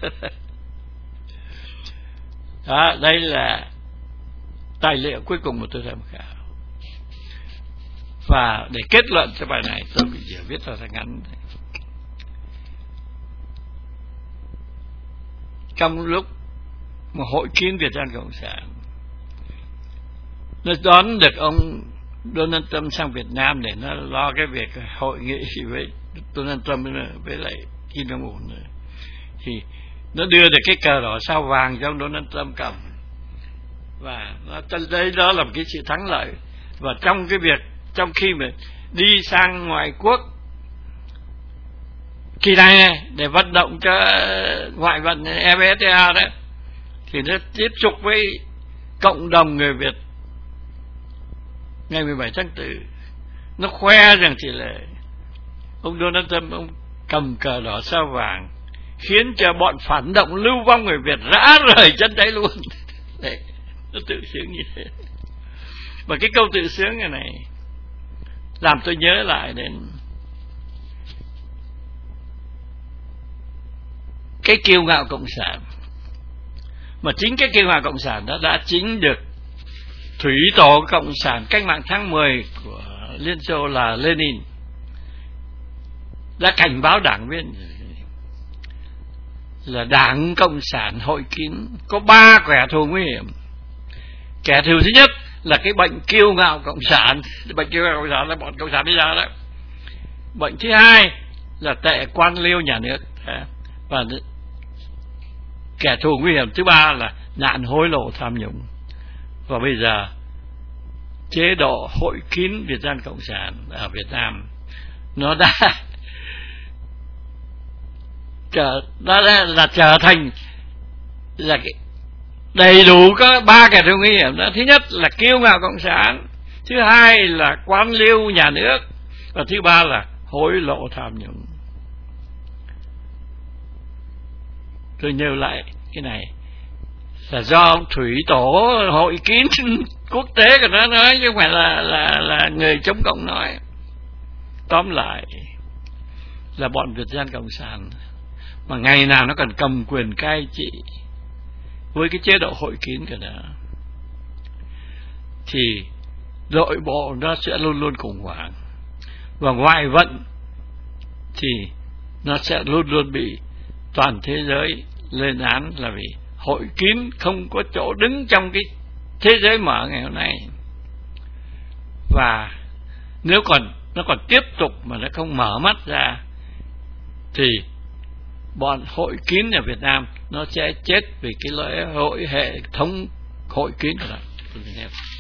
Đó, đây là tài liệu cuối cùng mà tôi tham khảo. Và để kết luận cho bài này tôi chỉ viết ra ngắn. trong lúc mà hội kiến Việt Nam Cộng sản, nó đón được ông Donald Trump sang Việt Nam để nó lo cái việc hội nghị với Donald Trump với lại Kim Jong Un, thì nó đưa được cái cờ đỏ sao vàng cho ông Donald Trump cầm, và nó đây đó là một cái sự thắng lợi. Và trong khi mà đi sang ngoại quốc kỳ này để vận động cho ngoại vận EVFTA đó, thì nó tiếp xúc với cộng đồng người Việt ngày 17 tháng 4, nó khoe rằng chỉ là ông Donald Trump ông cầm cờ đỏ sao vàng khiến cho bọn phản động lưu vong người Việt rã rời chân đấy luôn. Đấy, nó tự sướng như thế. Và cái câu tự sướng này làm tôi nhớ lại đến cái kiêu ngạo cộng sản, mà chính cái kiêu ngạo cộng sản đó đã chính được thủy tổ cộng sản cách mạng tháng 10 của Liên Xô là Lenin đã cảnh báo đảng viên là Đảng Cộng sản hội kín có 3 kẻ thù nguy hiểm. Kẻ thù thứ nhất là cái bệnh kiêu ngạo cộng sản, bệnh kiêu ngạo cộng sản là bọn cộng sản bây giờ đó. Bệnh thứ hai là tệ quan liêu nhà nước, và kẻ thù nguy hiểm thứ ba là nạn hối lộ tham nhũng. Và bây giờ chế độ hội kín Việt Nam Cộng sản ở Việt Nam nó đã trở thành là cái đầy đủ các 3 kẻ thù nguy hiểm đó. Thứ nhất là kiêu ngạo cộng sản, thứ hai là quan liêu nhà nước, và thứ ba là hối lộ tham nhũng. Tôi nhớ lại cái này là do ông thủy tổ hội kín quốc tế của nó nói, chứ không phải là người chống cộng nói. Tóm lại là bọn Việt Nam Cộng sản mà ngày nào nó còn cầm quyền cai trị với cái chế độ hội kín của nó, thì nội bộ nó sẽ luôn luôn khủng hoảng, và ngoại vận thì nó sẽ luôn luôn bị toàn thế giới lên án là vì hội kín không có chỗ đứng trong cái thế giới mở ngày hôm nay. Và nếu nó còn tiếp tục mà nó không mở mắt ra thì bọn hội kín ở Việt Nam nó sẽ chết vì cái lễ hội hệ thống hội kín của nó.